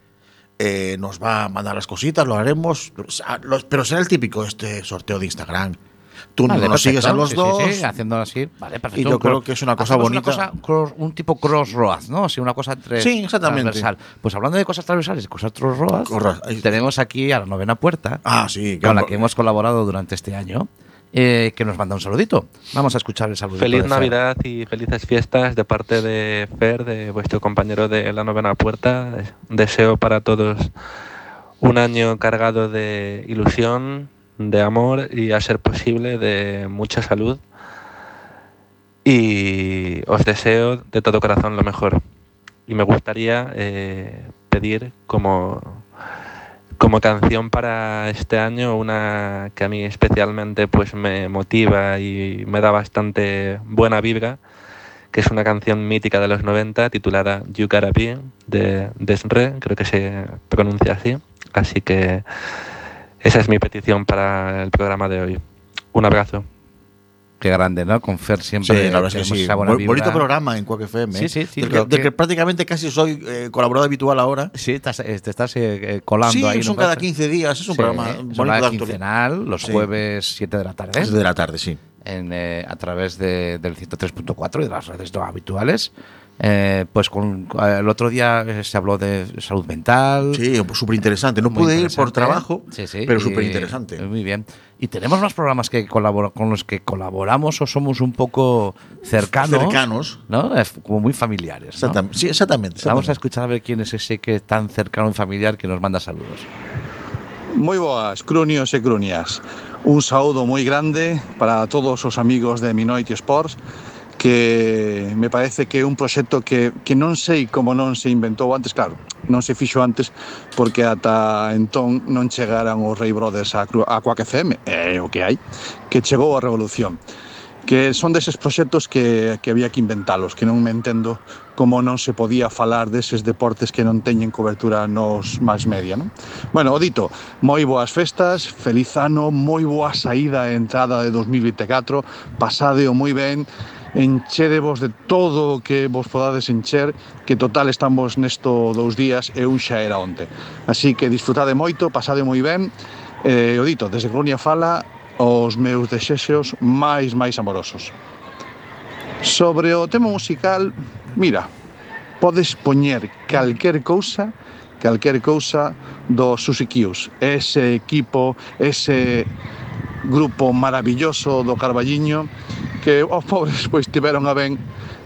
Nos va a mandar las cositas, lo haremos. Pero será el típico sorteo de Instagram. Tú nos sigues a los dos. Sí, haciéndolo así. Vale, perfecto. Y yo creo que es una cosa bonita. Un tipo crossroad, ¿no? Así, una cosa sí, exactamente. transversal. Pues hablando de cosas transversales y cosas crossroad, tenemos aquí a la Novena Puerta, con la que hemos colaborado durante este año, que nos manda un saludito. Vamos a escuchar el saludito. Feliz Navidad y felices fiestas de parte de Fer, de vuestro compañero de la Novena Puerta. Deseo para todos un año cargado de ilusión, de amor y, a ser posible, de mucha salud, y os deseo de todo corazón lo mejor. Y me gustaría pedir, como como canción para este año, una que a mí especialmente pues me motiva y me da bastante buena vibra, que es una canción mítica de los 90 titulada You Gotta Be de Des'Ree, creo que se pronuncia así. Así que esa es mi petición para el programa de hoy. Un abrazo. Qué grande, ¿no? Con Fer siempre. Sí, la verdad es que sí. Bonito programa en Quack FM. Sí. Del que prácticamente casi soy colaborador habitual ahora. Sí, te estás colando sí, ahí. Sí, son cada 15 días. Es un programa bonito quincenal, los jueves 7 de la tarde. 7 de la tarde, sí. A través del 103.4 y de las redes no habituales. Pues el otro día se habló de salud mental. Sí, súper interesante. No pude ir por trabajo, pero súper interesante. Muy bien. Y tenemos más programas con los que colaboramos o somos un poco cercanos, ¿no? Como muy familiares, ¿no? Sí, exactamente. Vamos a escuchar a ver quién es ese que es tan cercano y familiar que nos manda saludos. Moi boas, crunios e crunias. Un saúdo moi grande para todos os amigos de Minoity Sports, que me parece que é un proxecto que non sei como non se inventou antes, claro, non se fixo antes porque ata entón non chegaran os Ray Brothers a Quack FM, é o que hai, que chegou a revolución, que son deses proxectos que había que inventalos, que non me entendo como non se podía falar deses deportes que non teñen cobertura nos máis media, non? Bueno, o dito, moi boas festas, feliz ano, moi boa saída e entrada de 2024, pasadeo moi ben, enchedevos de todo o que vos podades encher, que total estamos nesto 2 días e un xa era onte. Así que disfrutade moito, pasade moi ben, o dito, desde Coruña fala os meus desexos máis amorosos. Sobre o tema musical, mira, podes poñer calquer cousa do Suzy Q's, ese equipo, ese grupo maravilloso do Carballiño, que os pobres pois tiveron a ben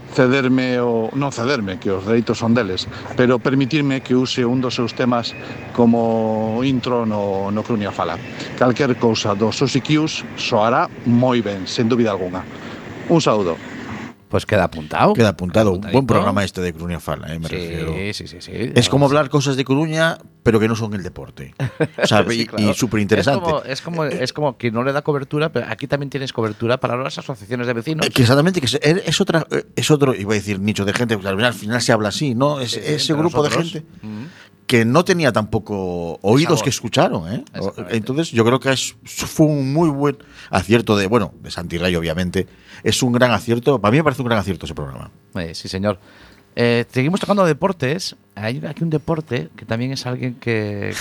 non cederme, que os dereitos son deles, pero permitirme que use un dos seus temas como intro no Coruña Fala. Calquer cousa do Suzy Q's soará moi ben, sen dúbida alguna. Un saúdo. Pues queda apuntado. Un buen programa este de Coruña Fala, me refiero. Sí. Es como hablar cosas de Coruña, pero que no son el deporte. O sea, sí, claro. Y súper interesante. Es como que no le da cobertura, pero aquí también tienes cobertura para las asociaciones de vecinos. Que exactamente, que es otro, iba a decir, nicho de gente, pues al final se habla así, ¿no? Ese grupo de gente que no tenía tampoco oídos que escucharon, ¿eh? Entonces yo creo que fue un muy buen acierto de Santi Rey, obviamente. Es un gran acierto, para mí me parece un gran acierto ese programa. Sí, señor. Seguimos tocando deportes. Hay aquí un deporte que también es alguien que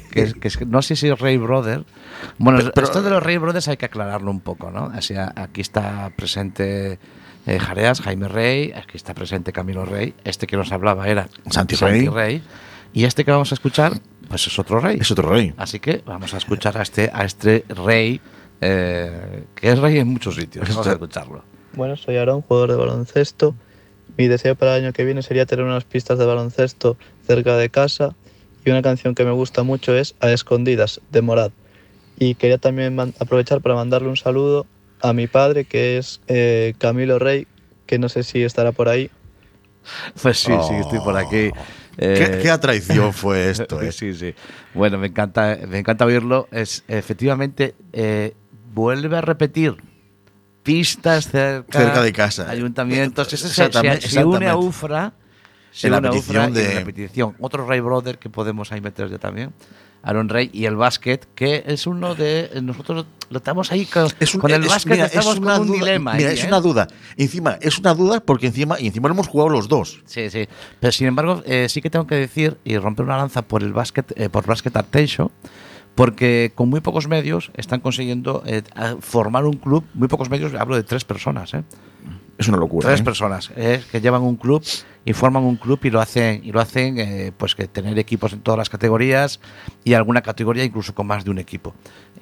no sé si es Ray Brother. Bueno, pero esto de los Ray Brothers hay que aclararlo un poco, ¿no? Así, aquí está presente Jareas, Jaime Rey, aquí está presente Camilo Rey. Este que nos hablaba era Santi Rey. Y este que vamos a escuchar, pues es otro rey. Es otro rey. Así que vamos a escuchar a este rey, que es rey en muchos sitios. Vamos a escucharlo. Bueno, soy Aarón, jugador de baloncesto. Mi deseo para el año que viene sería tener unas pistas de baloncesto cerca de casa. Y una canción que me gusta mucho es A Escondidas, de Morad. Y quería también aprovechar para mandarle un saludo a mi padre, que es Camilo Rey, que no sé si estará por ahí. Pues sí, estoy por aquí. ¿Qué traición fue esto? Sí. Bueno, me encanta oírlo. Efectivamente, vuelve a repetir pistas cerca de casa. Ayuntamientos. Se une a UFRA. En la petición de repetición. Otro Ray Brother que podemos ahí meter ya también. Aaron Rey y el básquet, que es uno de... Nosotros lo estamos ahí con el básquet, estamos con un dilema. Mira, es una duda. Encima, es una duda porque encima lo hemos jugado los dos. Sí. Pero sin embargo, sí que tengo que decir y romper una lanza por el básquet, por Basket Arteixo, porque con muy pocos medios están consiguiendo formar un club. Muy pocos medios, hablo de 3 personas, Es una locura. 3 personas que llevan un club y forman un club y lo hacen pues que tener equipos en todas las categorías y alguna categoría incluso con más de un equipo.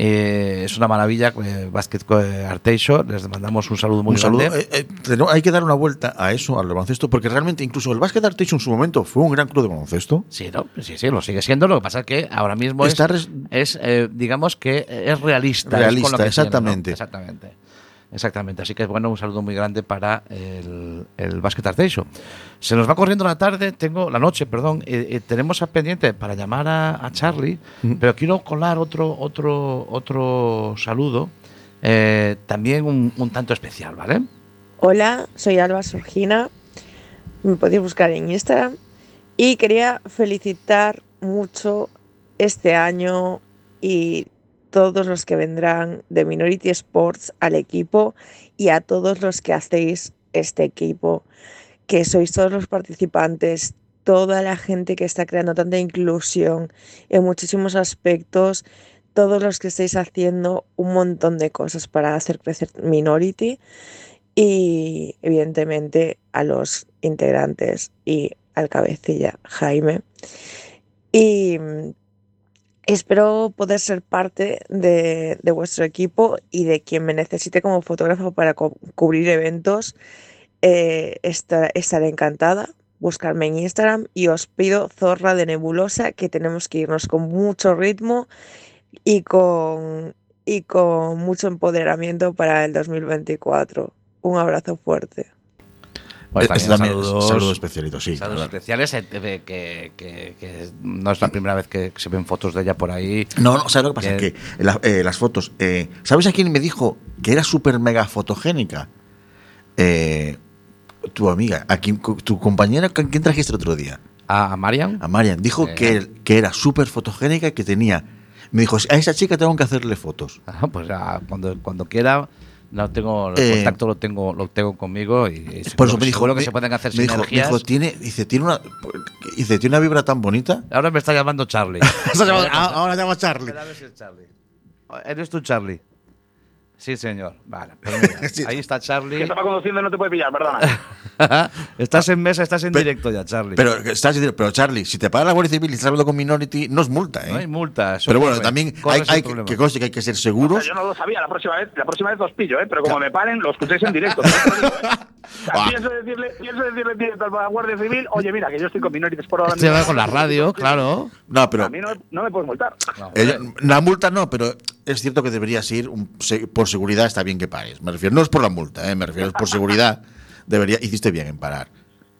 Es una maravilla. Basket Arteixo, les mandamos un saludo muy grande. Hay que dar una vuelta a eso, al baloncesto, porque realmente incluso el Basket Arteixo en su momento fue un gran club de baloncesto. Sí, lo sigue siendo. Lo que pasa es que ahora mismo digamos que es realista. Realista, exactamente. Exactamente. Exactamente, así que bueno, un saludo muy grande para el Basket Art Show. Se nos va corriendo la noche, tenemos a pendiente para llamar a Charlie, pero quiero colar otro saludo, también un tanto especial, ¿vale? Hola, soy Alba Sorgina, me podéis buscar en Instagram y quería felicitar mucho este año y todos los que vendrán de Minority Sports al equipo y a todos los que hacéis este equipo, que sois todos los participantes, toda la gente que está creando tanta inclusión en muchísimos aspectos, todos los que estáis haciendo un montón de cosas para hacer crecer Minority y evidentemente a los integrantes y al cabecilla Jaime. Y espero poder ser parte de vuestro equipo y de quien me necesite como fotógrafo para cubrir eventos. Estaré encantada. Buscarme en Instagram y os pido Zorra de Nebulosa, que tenemos que irnos con mucho ritmo y con mucho empoderamiento para el 2024. Un abrazo fuerte. Bueno, también saludos especialitos, sí. Saludos especiales, que no es la primera vez que se ven fotos de ella por ahí. No, ¿sabes lo que pasa? Que las fotos... ¿sabes a quién me dijo que era súper mega fotogénica? Tu amiga, tu compañera, ¿quién trajiste el otro día? ¿A Marian? A Marian. Dijo que era súper fotogénica y que tenía... Me dijo, a esa chica tengo que hacerle fotos. Pues cuando quiera... No tengo el contacto, lo tengo conmigo y por eso me dijo que se pueden hacer sinergias. Tiene una vibra tan bonita. Ahora me está llamando Charlie. Ahora llama Charlie. A ver si es Charlie. ¿Eres tú, Charlie? Sí, señor. Vale, pues mira, sí. Ahí está Charlie. Que estaba conduciendo y no te puede pillar, perdona. Estás en mesa, estás en directo ya, Charlie. Pero Charlie, si te para la Guardia Civil y estás hablando con Minority, no es multa, ¿eh? No hay multa. Pero bueno, también hay que ser seguros. O sea, yo no lo sabía, la próxima vez os pillo, pero como me paren, lo escuchéis en directo. Pienso decirle en directo a la Guardia Civil, oye, mira, que yo estoy con Minority Sport ahora mismo. Se va con la radio, claro. No, pero a mí no me puedes multar. La multa no, pero es cierto que deberías ir por seguridad, está bien que pagues. Me refiero, no es por la multa, me refiero, es por seguridad. Hiciste bien en parar.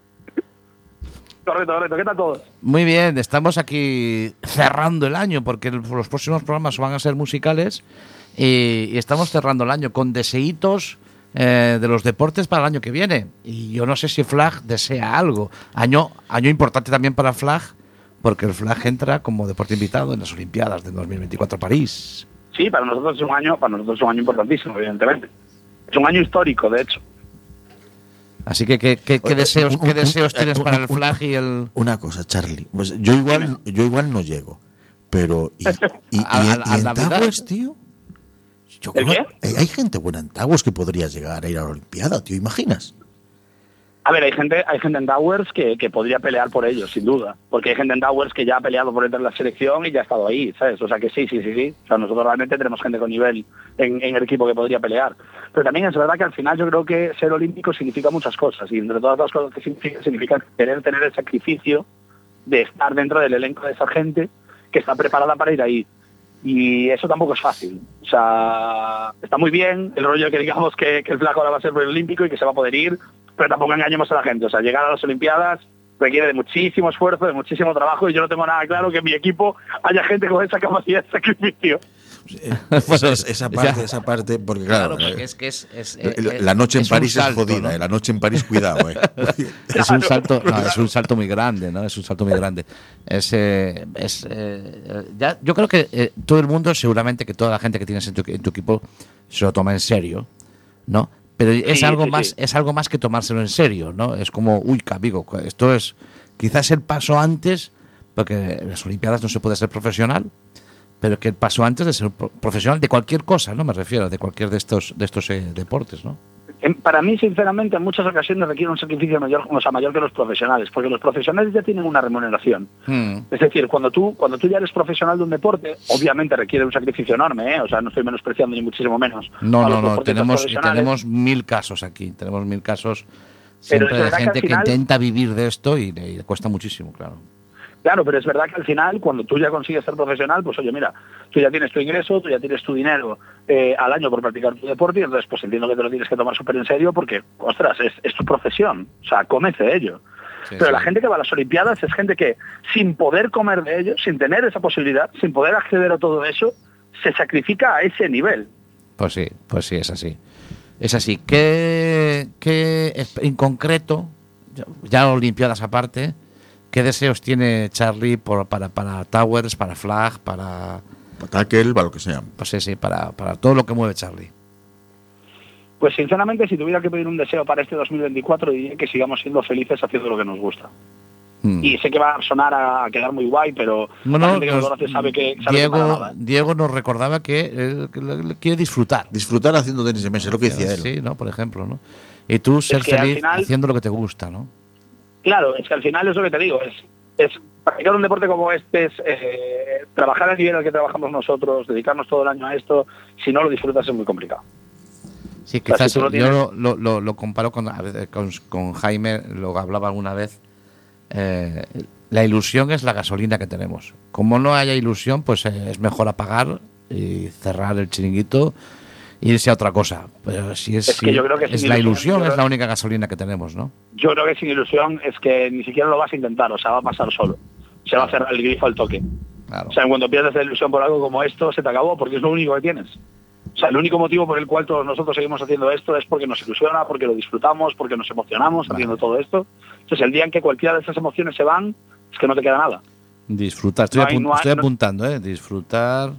Correcto. ¿Qué tal todos? Muy bien, estamos aquí cerrando el año porque los próximos programas van a ser musicales y estamos cerrando el año con deseítos de los deportes para el año que viene. Y yo no sé si Flag desea algo. Año importante también para Flag porque el Flag entra como deporte invitado en las Olimpiadas de 2024 París. Sí, para nosotros es un año importantísimo, evidentemente. Es un año histórico, de hecho. Así que ¿qué deseos tienes para el Flag y el...? Una cosa, Charlie. Pues yo igual no llego. Pero... ¿Y en Towers, tío? ¿El qué? Hay gente buena en Towers que podría llegar a ir a la Olimpiada, tío. ¿Imaginas? A ver, hay gente en Towers que podría pelear por ellos, sin duda. Porque hay gente en Towers que ya ha peleado por entrar en la selección y ya ha estado ahí, ¿sabes? O sea que sí. O sea, nosotros realmente tenemos gente con nivel en el equipo que podría pelear. Pero también es verdad que al final yo creo que ser olímpico significa muchas cosas. Y entre todas las cosas que significa querer tener el sacrificio de estar dentro del elenco de esa gente que está preparada para ir ahí. Y eso tampoco es fácil. O sea, está muy bien el rollo que digamos que el Flag ahora va a ser olímpico y que se va a poder ir, pero tampoco engañemos a la gente. O sea, llegar a las Olimpiadas requiere de muchísimo esfuerzo, de muchísimo trabajo, y yo no tengo nada claro que en mi equipo haya gente con esa capacidad de sacrificio. Esa parte, porque claro, porque es la noche en París es jodida, ¿no? La noche en París, cuidado, Es un salto muy grande, ¿no? Es un salto muy grande. Yo creo que todo el mundo, seguramente que toda la gente que tienes en tu equipo se lo toma en serio, ¿no? Pero es algo más que tomárselo en serio, ¿no? Es como, amigo, esto es quizás el paso antes, porque en las Olimpiadas no se puede ser profesional, pero que el paso antes de ser profesional de cualquier cosa, ¿no? Me refiero, de cualquier de estos deportes, ¿no? Para mí, sinceramente, en muchas ocasiones requiere un sacrificio mayor que los profesionales, porque los profesionales ya tienen una remuneración. Es decir, cuando tú ya eres profesional de un deporte, obviamente requiere un sacrificio enorme, ¿eh? O sea, no estoy menospreciando ni muchísimo menos. No, tenemos 1000 casos aquí, tenemos 1000 casos siempre de gente que intenta vivir de esto y le cuesta muchísimo, claro. Claro, pero es verdad que al final, cuando tú ya consigues ser profesional, pues oye, mira, tú ya tienes tu ingreso, tú ya tienes tu dinero al año por practicar tu deporte, y entonces pues entiendo que te lo tienes que tomar súper en serio porque, ostras, es tu profesión, o sea, comes de ello. Sí, pero sí. la gente que va a las Olimpiadas es gente que, sin poder comer de ello, sin tener esa posibilidad, sin poder acceder a todo eso, se sacrifica a ese nivel. Pues sí, es así. Es así. ¿Qué en concreto, ya Olimpiadas aparte, qué deseos tiene Charlie para Towers, para Flag, para Tackle, para lo que sea? Pues sí, para todo lo que mueve Charlie. Pues sinceramente, si tuviera que pedir un deseo para este 2024, diría que sigamos siendo felices haciendo lo que nos gusta. Y sé que va a sonar a quedar muy guay, pero la gente que nos conoce sabe que para nada, ¿eh? Diego nos recordaba que quiere disfrutar. Disfrutar haciendo tenis de mesa, es lo que decía él. Sí, ¿no? Por ejemplo, ¿no? Y tú ser que al feliz final, haciendo lo que te gusta, ¿no? Claro, es que al final es lo que te digo, es practicar un deporte como este, es trabajar al nivel al que trabajamos nosotros, dedicarnos todo el año a esto. Si no lo disfrutas es muy complicado. Sí, quizás O sea, si tú no tienes- yo lo comparo con Jaime, lo hablaba alguna vez. La ilusión es la gasolina que tenemos. Como no haya ilusión, pues es mejor apagar y cerrar el chiringuito e irse a otra cosa. Pero si es que yo creo que es sin la ilusión, ilusión, yo es creo- la única gasolina que tenemos, ¿no? Yo creo que sin ilusión es que ni siquiera lo vas a intentar, o sea, va a pasar solo. Se va a cerrar el grifo al toque. Claro. O sea, cuando pierdes la ilusión por algo como esto, se te acabó, porque es lo único que tienes. O sea, el único motivo por el cual todos nosotros seguimos haciendo esto es porque nos ilusiona, porque lo disfrutamos, porque nos emocionamos haciendo todo esto. Entonces, el día en que cualquiera de esas emociones se van, es que no te queda nada. Disfrutar. Estoy, No hay- estoy no- apuntando, disfrutar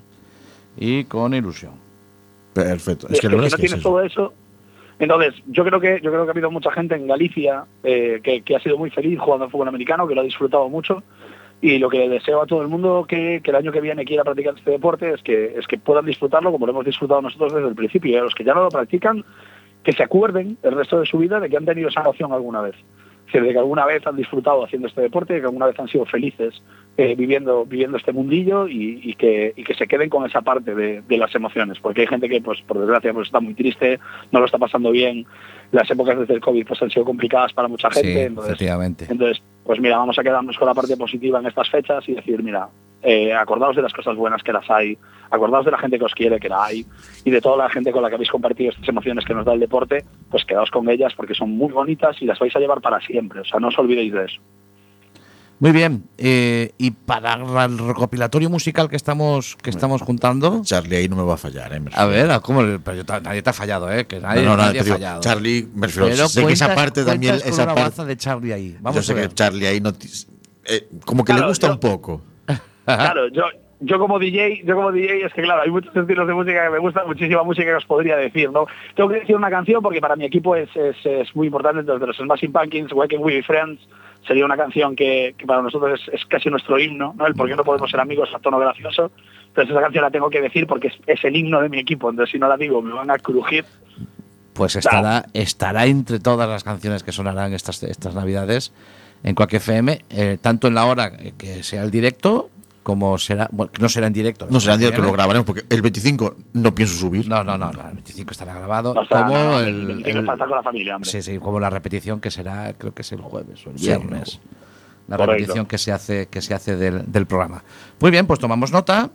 y con ilusión. Perfecto. Es que si no tienes todo eso, entonces yo creo que ha habido mucha gente en Galicia que ha sido muy feliz jugando al fútbol americano, que lo ha disfrutado mucho, y lo que le deseo a todo el mundo que el año que viene quiera practicar este deporte es que puedan disfrutarlo como lo hemos disfrutado nosotros desde el principio, y a los que ya no lo practican, que se acuerden el resto de su vida de que han tenido esa emoción alguna vez. Es decir, de que alguna vez han disfrutado haciendo este deporte, de que alguna vez han sido felices viviendo este mundillo, y que se queden con esa parte de las emociones, porque hay gente que, pues por desgracia, pues está muy triste, no lo está pasando bien. Las épocas desde el COVID pues han sido complicadas para mucha gente. Sí, entonces, efectivamente. pues mira, vamos a quedarnos con la parte positiva en estas fechas y decir, mira, acordaos de las cosas buenas que las hay, acordaos de la gente que os quiere, que la hay, y de toda la gente con la que habéis compartido estas emociones que nos da el deporte, pues quedaos con ellas porque son muy bonitas y las vais a llevar para siempre. O sea, no os olvidéis de eso. Muy bien. Y para el recopilatorio musical que estamos juntando. Charlie ahí no me va a fallar, A ver, ¿cómo? Pero nadie te ha fallado, que nadie, nadie ha te digo, fallado. Charlie, me refiero, Pero sé que esa parte también, cuentas con esa una parte, baza de Charlie ahí. Vamos yo sé a ver. que Charlie ahí no, como que Claro, le gusta yo- un poco. Claro, yo como DJ es que claro, hay muchos estilos de música que me gustan, muchísima música que os podría decir, ¿no? Tengo que decir una canción porque para mi equipo es muy importante. Entonces, de los Smashing Pumpkins, Why Can't We Be Friends, sería una canción que para nosotros es casi nuestro himno, ¿no? El por qué no podemos ser amigos a tono gracioso. Entonces esa canción la tengo que decir porque es el himno de mi equipo. Entonces si no la digo me van a crujir. Pues estará entre todas las canciones que sonarán estas Navidades en Quack FM, tanto en la hora que sea el directo, como será. Bueno, no será en directo. No será en directo, lo grabaremos porque el 25 no pienso subir. No, el 25 estará grabado. No está, como no, el tengo que faltar con la familia, hombre. Sí, como la repetición que será, creo que es el jueves o el Sí, viernes. La correcto. repetición que se hace del programa. Muy bien, pues tomamos nota.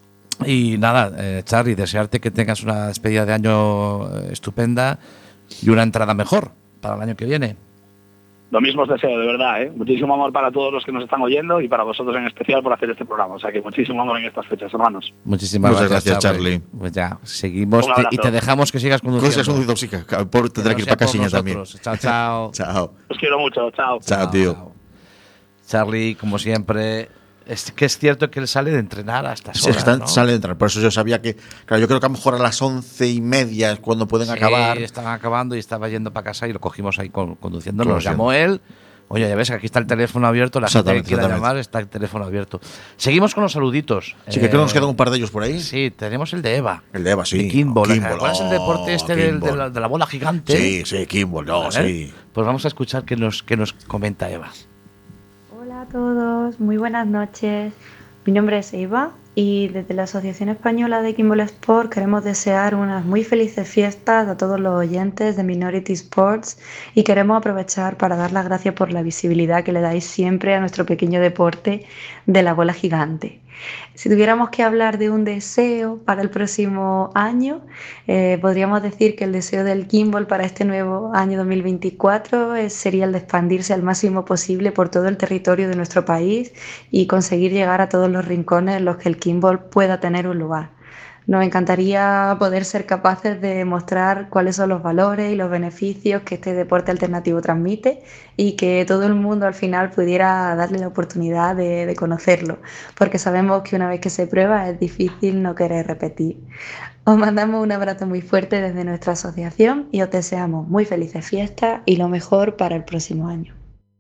Y nada, Charlie, desearte que tengas una despedida de año estupenda y una entrada mejor para el año que viene. Lo mismo os deseo, de verdad, ¿eh? Muchísimo amor para todos los que nos están oyendo y para vosotros en especial por hacer este programa. O sea que muchísimo amor en estas fechas, hermanos. Muchísimas Muchas gracias, gracias, Charlie. Pues ya, seguimos Un abrazo. y te dejamos que sigas conduciendo. Cosas conducido, sí, por tendrá que ir para Casiña también. Chao, chao. Chao. Os quiero mucho, chao. Chao, tío. Charlie, como siempre, es que es cierto que él sale de entrenar a estas Sí, horas, ¿no? sale de entrar. Por eso yo sabía que, claro, yo creo que a lo mejor a las 11:30 es cuando pueden acabar. Sí, estaban acabando y estaba yendo para casa y lo cogimos ahí conduciendo. Conduciendo. Nos llamó él. Oye, ya ves que aquí está el teléfono abierto, la gente que Exactamente, quiera exactamente. llamar está el teléfono abierto. Seguimos con los saluditos. Sí, que creo que nos quedan un par de ellos por ahí. Sí, tenemos el de Eva. El de Eva, sí. De Kimball. Kimball, ¿Cuál es el deporte este de Kimball. la bola gigante? Sí, Kimball, no, Vale. sí. Pues vamos a escuchar qué nos comenta Eva. Hola a todos, muy buenas noches. Mi nombre es Eva Y desde la Asociación Española de Kimball Sport queremos desear unas muy felices fiestas a todos los oyentes de Minority Sports y queremos aprovechar para dar las gracias por la visibilidad que le dais siempre a nuestro pequeño deporte de la bola gigante. Si tuviéramos que hablar de un deseo para el próximo año, podríamos decir que el deseo del Kimball para este nuevo año 2024 sería el de expandirse al máximo posible por todo el territorio de nuestro país y conseguir llegar a todos los rincones en los que el Kimball pueda tener un lugar. Nos encantaría poder ser capaces de mostrar cuáles son los valores y los beneficios que este deporte alternativo transmite y que todo el mundo al final pudiera darle la oportunidad de conocerlo, porque sabemos que una vez que se prueba es difícil no querer repetir. Os mandamos un abrazo muy fuerte desde nuestra asociación y os deseamos muy felices fiestas y lo mejor para el próximo año.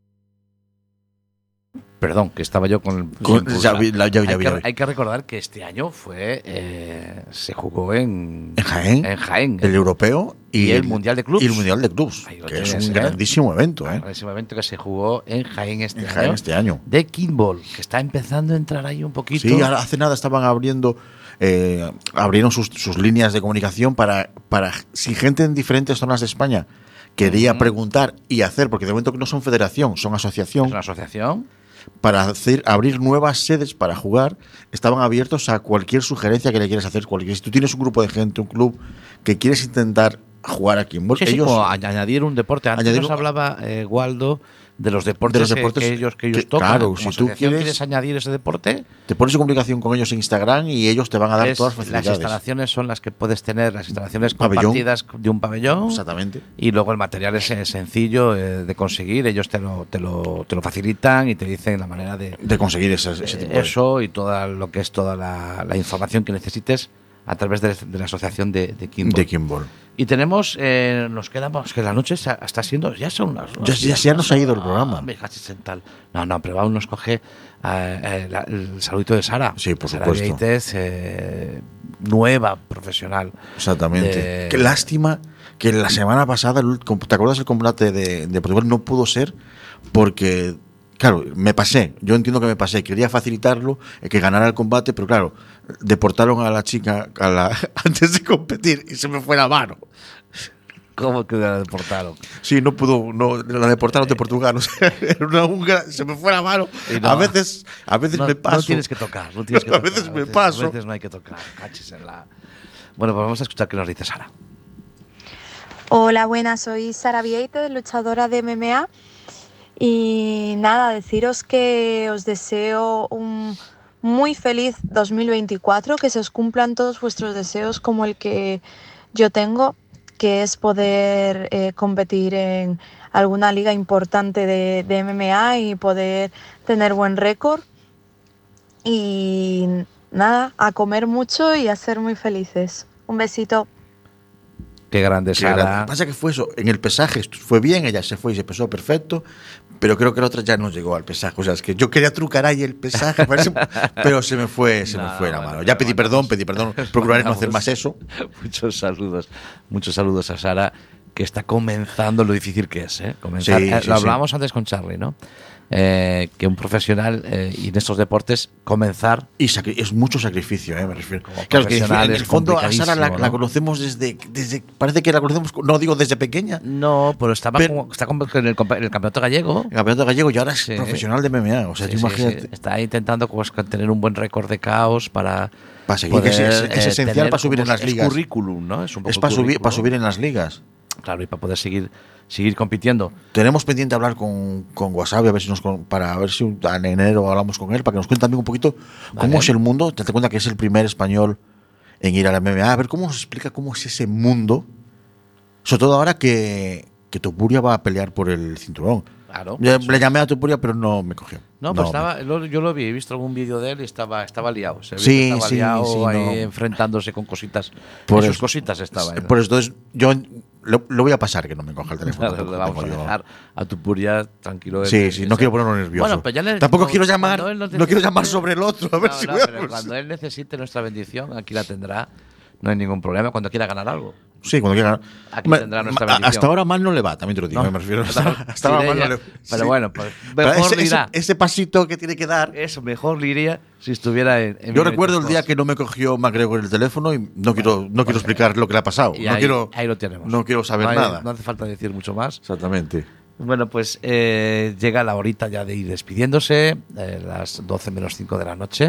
Perdón, que estaba yo con el... Hay que recordar que este año se jugó en Jaén. El europeo y el Mundial de Clubs. Y el Mundial de Clubs, que es un grandísimo evento. Un grandísimo evento que se jugó en Jaén este año. De Kimball, que está empezando a entrar ahí un poquito. Sí, hace nada estaban abrieron sus líneas de comunicación para si gente en diferentes zonas de España quería preguntar y hacer, porque de momento que no son federación, son asociación. Es una asociación. Para abrir nuevas sedes para jugar, estaban abiertos a cualquier sugerencia que le quieras hacer. Si tú tienes un grupo de gente, un club, que quieres intentar jugar aquí en sí, ellos como añadir un deporte. Antes nos hablaba Waldo de los deportes, que ellos tocan. Claro, si tú quieres añadir ese deporte, te pones en comunicación con ellos en Instagram y ellos te van a dar todas las facilidades. Las instalaciones son las que puedes tener, las instalaciones compartidas de un pabellón. Exactamente. Y luego el material es sencillo de conseguir. Ellos te lo facilitan y te dicen la manera de conseguir ese tipo eso y toda lo que es toda la información que necesites a través de la asociación de Kimball. Y tenemos, nos quedamos, que la noche está siendo, ya son las... Ya nos ha ido el programa. No, pero aún nos coge el saludito de Sara. Sí, por Sara supuesto. Vieites, nueva profesional. Exactamente. Qué lástima que la semana pasada, ¿te acuerdas el combate de Portugal? No pudo ser porque... Claro, me pasé, yo entiendo que me pasé, quería facilitarlo, que ganara el combate, pero claro, deportaron a la chica antes de competir y se me fue la mano. ¿Cómo que la deportaron? Sí, no pudo, la deportaron de Portugal, o sea, era una húngara, se me fue la mano. No, a veces me paso. No tienes que tocar, a veces me paso. A veces no hay que tocar, Bueno, pues vamos a escuchar qué nos dice Sara. Hola, buenas, soy Sara Vieites, luchadora de MMA. Y nada, deciros que os deseo un muy feliz 2024, que se os cumplan todos vuestros deseos como el que yo tengo, que es poder competir en alguna liga importante de MMA y poder tener buen récord. Y nada, a comer mucho y a ser muy felices. Un besito. Qué grande, Sara. Lo que pasa que fue eso, en el pesaje fue bien, ella se fue y se pesó perfecto, pero creo que la otra ya no llegó al pesaje. O sea, es que yo quería trucar ahí el pesaje, pero se me fue la mano. Ya pedí perdón, procuraré no hacer más eso. Muchos saludos a Sara, que está comenzando lo difícil que es, comenzar. Lo hablábamos antes con Charlie, ¿no? Que un profesional y en estos deportes comenzar y es mucho sacrificio, me refiero. Claro que en el fondo a Sara la conocemos desde parece que la conocemos, no digo desde pequeña. No, pero está en el campeonato gallego. El campeonato gallego y ahora es profesional de MMA, o sea, imagínate. Está intentando tener un buen récord de caos para seguir, que es esencial para subir en las ligas. Es currículum, ¿no? Es para subir en las ligas. Claro, y para poder seguir compitiendo. Tenemos pendiente hablar con Wasabi, para ver si en enero hablamos con él, para que nos cuente también un poquito cómo es el mundo. Te das cuenta que es el primer español en ir a la MMA. A ver cómo nos explica cómo es ese mundo. Sobre todo ahora que Topuria va a pelear por el cinturón. Claro. Le llamé a Topuria, pero no me cogió. No, pues yo lo vi, he visto algún vídeo de él y estaba liado. Estaba liado enfrentándose con cositas. Cositas estaba. Por eso, entonces, yo lo voy a pasar, que no me coja el teléfono. Le vamos a dejar a Topuria tranquilo. Sí, no quiero ponerlo nervioso. Bueno, pues tampoco quiero llamar, no quiero llamar sobre el otro. A ver pero cuando él necesite nuestra bendición, aquí la tendrá. No hay ningún problema cuando quiera ganar algo. Sí, cuando quiera. Aquí tendrá nuestra bendición. Hasta ahora mal no le va, también te lo digo. No, me refiero. hasta ahora mal no le va. Pero bueno, pues Pero mejor le irá. ese pasito que tiene que dar. Eso, mejor le iría si estuviera en Yo recuerdo el día que no me cogió McGregor el teléfono y no quiero explicar lo que le ha pasado. Y ahí lo tenemos. No quiero saber nada. No hace falta decir mucho más. Exactamente. Bueno, pues llega la horita ya de ir despidiéndose, las 12 menos 5 de la noche.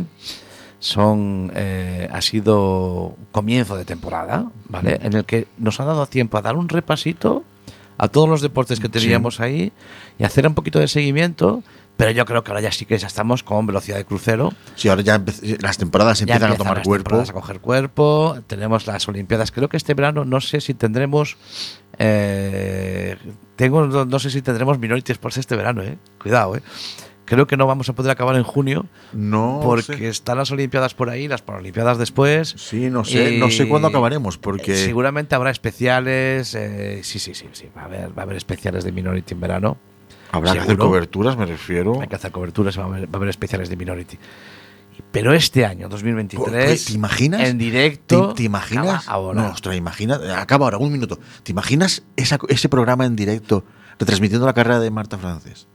Ha sido comienzo de temporada, ¿vale? En el que nos ha dado tiempo a dar un repasito a todos los deportes que teníamos ahí y hacer un poquito de seguimiento, pero yo creo que ahora ya sí que ya estamos con velocidad de crucero. Sí, ahora ya las temporadas empiezan a tomar cuerpo. A coger cuerpo. Tenemos las Olimpiadas. Creo que este verano no sé si tendremos no sé si tendremos Minority Sports este verano, cuidado, Creo que no vamos a poder acabar en junio. No, porque están las Olimpiadas por ahí, las Paralimpiadas después. Sí, no sé cuándo acabaremos, porque seguramente habrá especiales. Sí. Va a haber especiales de Minority en verano. Habrá que hacer coberturas, me refiero. Hay que hacer coberturas, va a haber especiales de Minority. Pero este año, 2023, ¿te imaginas? En directo. ¿Te imaginas? Acaba ahora. No, ostras, acaba ahora, un minuto. ¿Te imaginas ese programa en directo retransmitiendo la carrera de Marta Frances?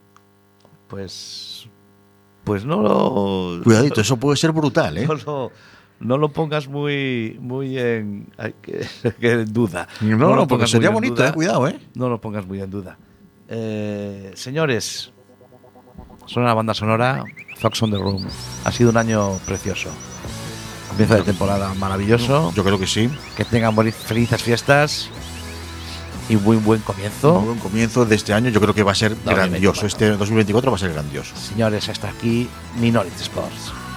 Pues no lo. Cuidadito, eso puede ser brutal, ¿eh? No lo pongas muy en duda. No, porque sería bonito, cuidado, ¿eh? No lo pongas muy en duda. Señores, son una banda sonora, Fox on the Room. Ha sido un año precioso. Comienzo de temporada maravilloso. Yo creo que sí. Que tengan felices fiestas y muy buen comienzo. Un buen comienzo de este año. Yo creo que va a ser grandioso. Este 2024 va a ser grandioso. Señores, hasta aquí Minority Sports.